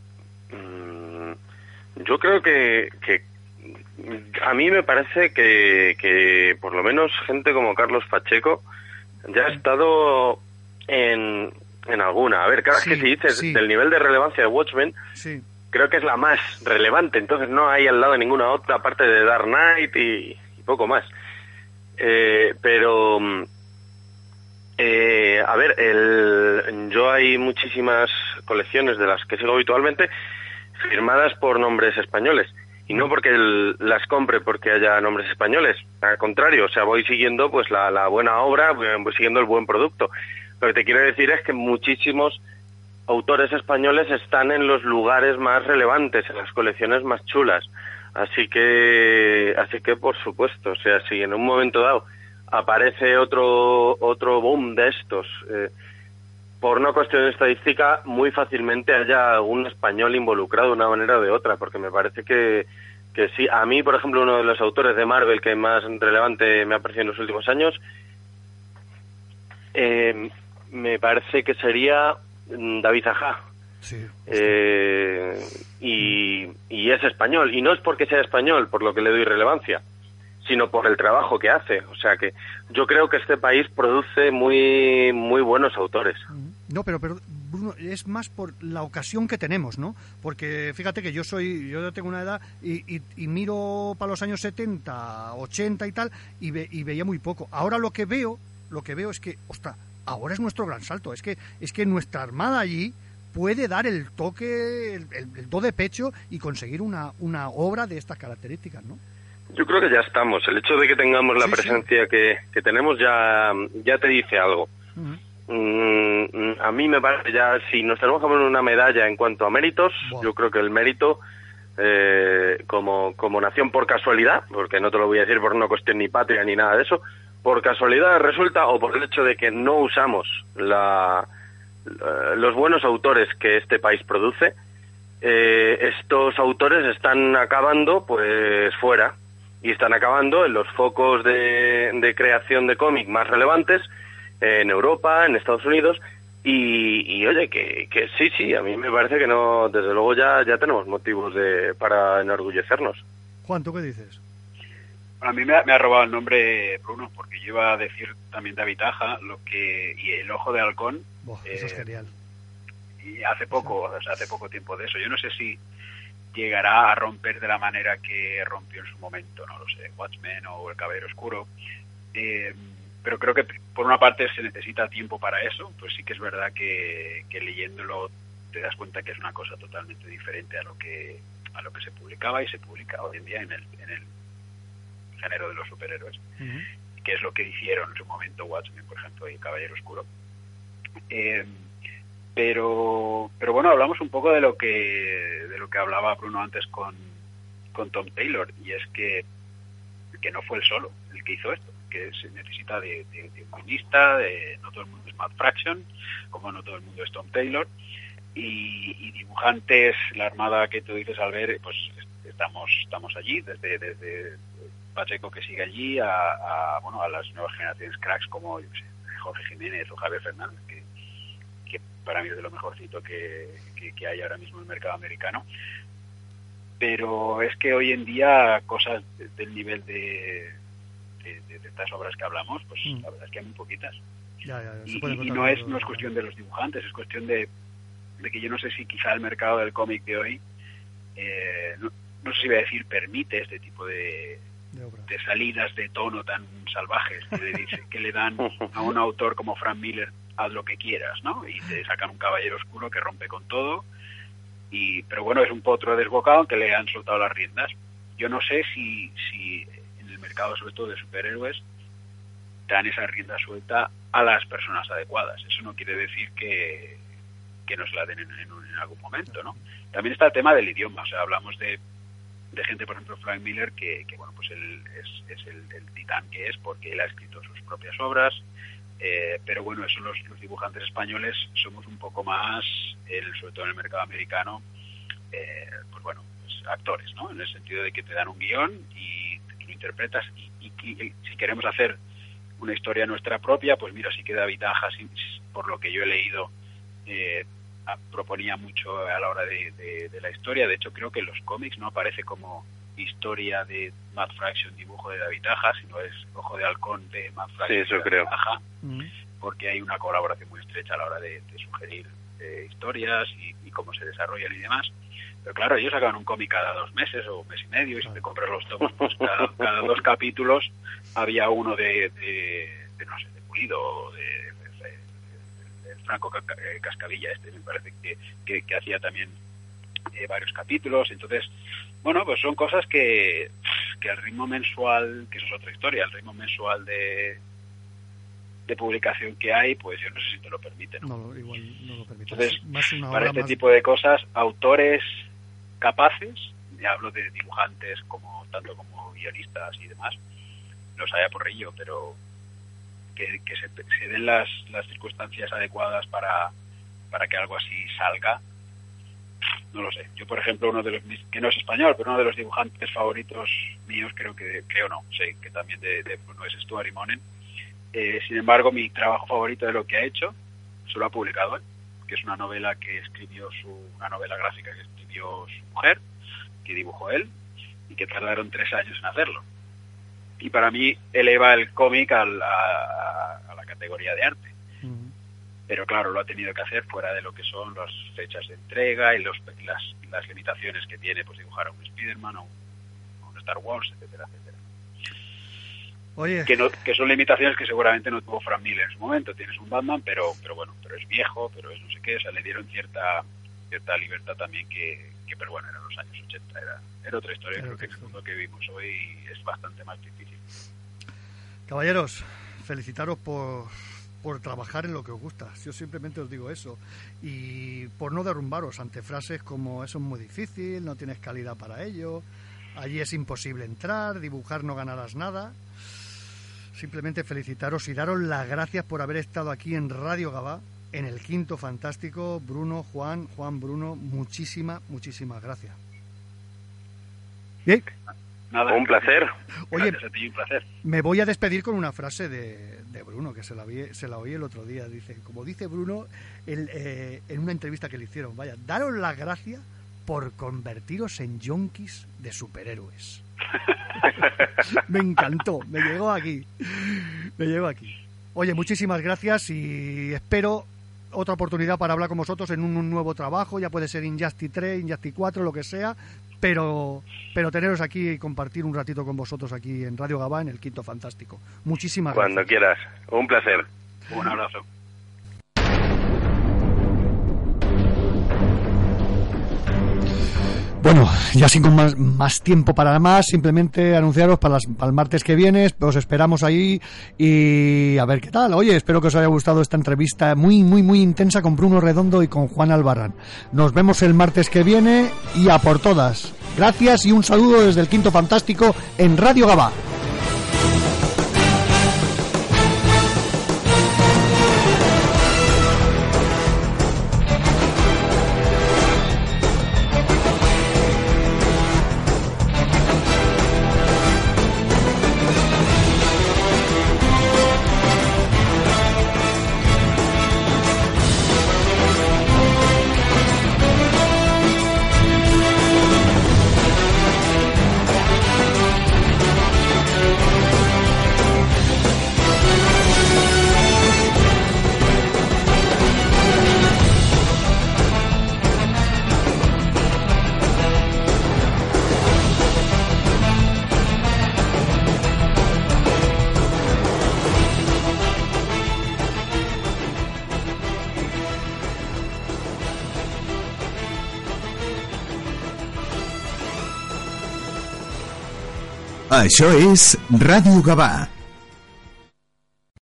Mm, yo creo que, que a mí me parece que, que por lo menos gente como Carlos Pacheco ya ha estado en, en alguna. A ver, claro, Sí, es que si dices sí. del nivel de relevancia de Watchmen, Sí. creo que es la más relevante, entonces no hay al lado de ninguna otra aparte de Dark Knight y, y poco más. Eh, pero, mm, eh, a ver, el, yo hay muchísimas colecciones de las que sigo habitualmente firmadas por nombres españoles. Y no porque el, las compre porque haya nombres españoles, al contrario, o sea, voy siguiendo pues la, la buena obra, voy siguiendo el buen producto. Lo que te quiero decir es que muchísimos autores españoles están en los lugares más relevantes, en las colecciones más chulas. Así que, así que por supuesto, o sea, si en un momento dado aparece otro otro boom de estos, eh, por una cuestión de estadística, muy fácilmente haya algún español involucrado de una manera o de otra, porque me parece que, que sí. A mí, por ejemplo, uno de los autores de Marvel que más relevante me ha parecido en los últimos años, eh, me parece que sería David Aja. Sí. Eh, y, y es español, y no es porque sea español por lo que le doy relevancia, sino por el trabajo que hace. O sea que yo creo que este país produce muy muy buenos autores. No, pero, pero Bruno, es más por la ocasión que tenemos, ¿no? Porque fíjate que yo soy, yo tengo una edad y, y, y miro para los años setenta, ochenta y tal, y, ve, y veía muy poco. Ahora lo que veo, lo que veo es que, ostras, ahora es nuestro gran salto. Es que, es que nuestra armada allí puede dar el toque, el, el, el do de pecho y conseguir una, una obra de estas características, ¿no? Yo creo que ya estamos. El hecho de que tengamos la Sí, presencia sí. que, que tenemos ya, ya te dice algo. Uh-huh. Mm, a mí me parece ya, si nos tenemos que poner una medalla en cuanto a méritos, wow. Yo creo que el mérito, eh, como, como nación por casualidad, porque no te lo voy a decir por una cuestión ni patria ni nada de eso, por casualidad resulta, o por el hecho de que no usamos la, la, los buenos autores que este país produce, eh, estos autores están acabando pues fuera. Y están acabando en los focos de, de creación de cómic más relevantes, eh, en Europa, en Estados Unidos, y, y oye, que, que sí, sí, a mí me parece que no, desde luego ya, ya tenemos motivos de, para enorgullecernos. Juan, ¿tú qué dices? Bueno, a mí me ha, me ha robado el nombre Bruno, porque yo iba a decir también David Aja, lo que, y El Ojo de Halcón. Buah, eso es eh, genial. Y hace poco, o sea, hace poco tiempo de eso. Yo no sé si llegará a romper de la manera que rompió en su momento, no lo sé, Watchmen o El Caballero Oscuro, eh, pero creo que por una parte se necesita tiempo para eso, pues sí que es verdad que, que leyéndolo te das cuenta que es una cosa totalmente diferente a lo que a lo que se publicaba y se publica hoy en día en el, en el género de los superhéroes, uh-huh. que es lo que hicieron en su momento Watchmen, por ejemplo, y El Caballero Oscuro. Eh, Pero, pero bueno, hablamos un poco de lo que de lo que hablaba Bruno antes con, con Tom Taylor, y es que, que no fue él solo el que hizo esto. que se necesita de, de, de un guionista, de, no todo el mundo es Matt Fraction, como no todo el mundo es Tom Taylor, y, y dibujantes, la armada que tú dices al ver, pues estamos estamos allí, desde, desde Pacheco, que sigue allí, a, a bueno a las nuevas generaciones cracks como, yo sé, Jorge Jiménez o Javier Fernández, que, que para mí es de lo mejorcito que, que, que hay ahora mismo en el mercado americano. Pero es que hoy en día cosas de, del nivel de, de, de, de estas obras que hablamos, pues mm. la verdad es que hay muy poquitas. Ya, ya, ya. Y, y no es no es cuestión de los dibujantes, es cuestión de, de que yo no sé si quizá el mercado del cómic de hoy, eh, no, no sé si voy a decir permite este tipo de, de, de salidas de tono tan salvajes que le, dice, que le dan a un autor como Frank Miller, haz lo que quieras, ¿no? Y te sacan un caballero oscuro que rompe con todo. Y, pero bueno, es un potro desbocado que le han soltado las riendas. Yo no sé si, si en el mercado, sobre todo de superhéroes, dan esa rienda suelta a las personas adecuadas. Eso no quiere decir que, que nos la den en, en, en algún momento, ¿no? También está el tema del idioma. O sea, hablamos de, de gente, por ejemplo, Frank Miller, que, que bueno, pues él es, es el, el titán que es, porque él ha escrito sus propias obras. Eh, pero bueno, eso los, los dibujantes españoles somos un poco más, el, sobre todo en el mercado americano, eh, pues bueno, pues actores, ¿no? En el sentido de que te dan un guión y, y lo interpretas y, y, y si queremos hacer una historia nuestra propia, pues mira, sí que David Aja, por lo que yo he leído, eh, proponía mucho a la hora de, de, de la historia. De hecho, creo que en los cómics no aparece como historia de Matt Fraction, dibujo de David Aja, sino es Ojo de Halcón de Matt Fraction. Sí, eso creo. Aja, mm. porque hay una colaboración muy estrecha a la hora de, de sugerir eh, historias y, y cómo se desarrollan y demás. Pero claro, ellos sacan un cómic cada dos meses o un mes y medio, y si te compras los tomos, pues cada, cada dos capítulos había uno de, de, de no sé, de Pulido o de, de, de, de Franco Cascavilla, este me parece que, que, que hacía también eh, varios capítulos. Entonces, bueno, pues son cosas que, que al ritmo mensual, que eso es otra historia, al ritmo mensual de, de publicación que hay, pues yo no sé si te lo permite, ¿no? No, igual no lo permite. Entonces, más una para este más... tipo de cosas, autores capaces, y hablo de dibujantes como tanto como guionistas y demás, los haya por ello, pero que, que se, se den las, las circunstancias adecuadas para, para que algo así salga. No lo sé. Yo, por ejemplo, uno de los, que no es español, pero uno de los dibujantes favoritos míos, creo que, creo no, sé que también de, de no es Stuart Immonen. Eh, sin embargo, mi trabajo favorito de lo que ha hecho, se lo ha publicado él, que es una novela que escribió su, una novela gráfica que escribió su mujer, que dibujó él, y que tardaron tres años en hacerlo. Y para mí eleva el cómic a, a, a la categoría de arte. Pero claro, lo ha tenido que hacer fuera de lo que son las fechas de entrega y los, las, las limitaciones que tiene, pues dibujar a un Spider-Man o un, un Star Wars, etcétera, etcétera. Oye. Que, no, que son limitaciones que seguramente no tuvo Frank Miller en su momento. Tienes un Batman, pero pero bueno, pero es viejo, pero es no sé qué, o sea, le dieron cierta cierta libertad también que, que pero bueno, eran los años ochenta, era, era otra historia. Era Creo que el mundo que vivimos hoy es bastante más difícil. Caballeros, felicitaros por... por trabajar en lo que os gusta. Yo simplemente os digo eso. Y por no derrumbaros ante frases como eso es muy difícil, no tienes calidad para ello, allí es imposible entrar, dibujar no ganarás nada. Simplemente felicitaros y daros las gracias por haber estado aquí en Radio Gabá, en el Quinto Fantástico. Bruno, Juan, Juan, Bruno, muchísimas, muchísimas gracias. ¿Bien? Nada, un placer. Oye, a ti, un placer. Me voy a despedir con una frase de, de Bruno, que se la, vi, se la oí el otro día. Dice, como dice Bruno el, eh, en una entrevista que le hicieron, vaya, daros las gracias por convertiros en yonkis de superhéroes. Me encantó, me llegó aquí. Me llegó aquí. Oye, muchísimas gracias y espero otra oportunidad para hablar con vosotros en un, un nuevo trabajo, ya puede ser Injustice tres, Injustice cuatro, lo que sea, pero pero teneros aquí y compartir un ratito con vosotros aquí en Radio Gabá, en el Quinto Fantástico. Muchísimas Cuando gracias. Cuando quieras, un placer. Un abrazo. Bueno, ya sin con más, más tiempo para más, simplemente anunciaros para, las, para el martes que viene, os esperamos ahí y a ver qué tal. Oye, espero que os haya gustado esta entrevista muy, muy, muy intensa con Bruno Redondo y con Juan Albarrán. Nos vemos el martes que viene y a por todas. Gracias y un saludo desde el Quinto Fantástico en Radio Gabá. Això és Ràdio Gavà.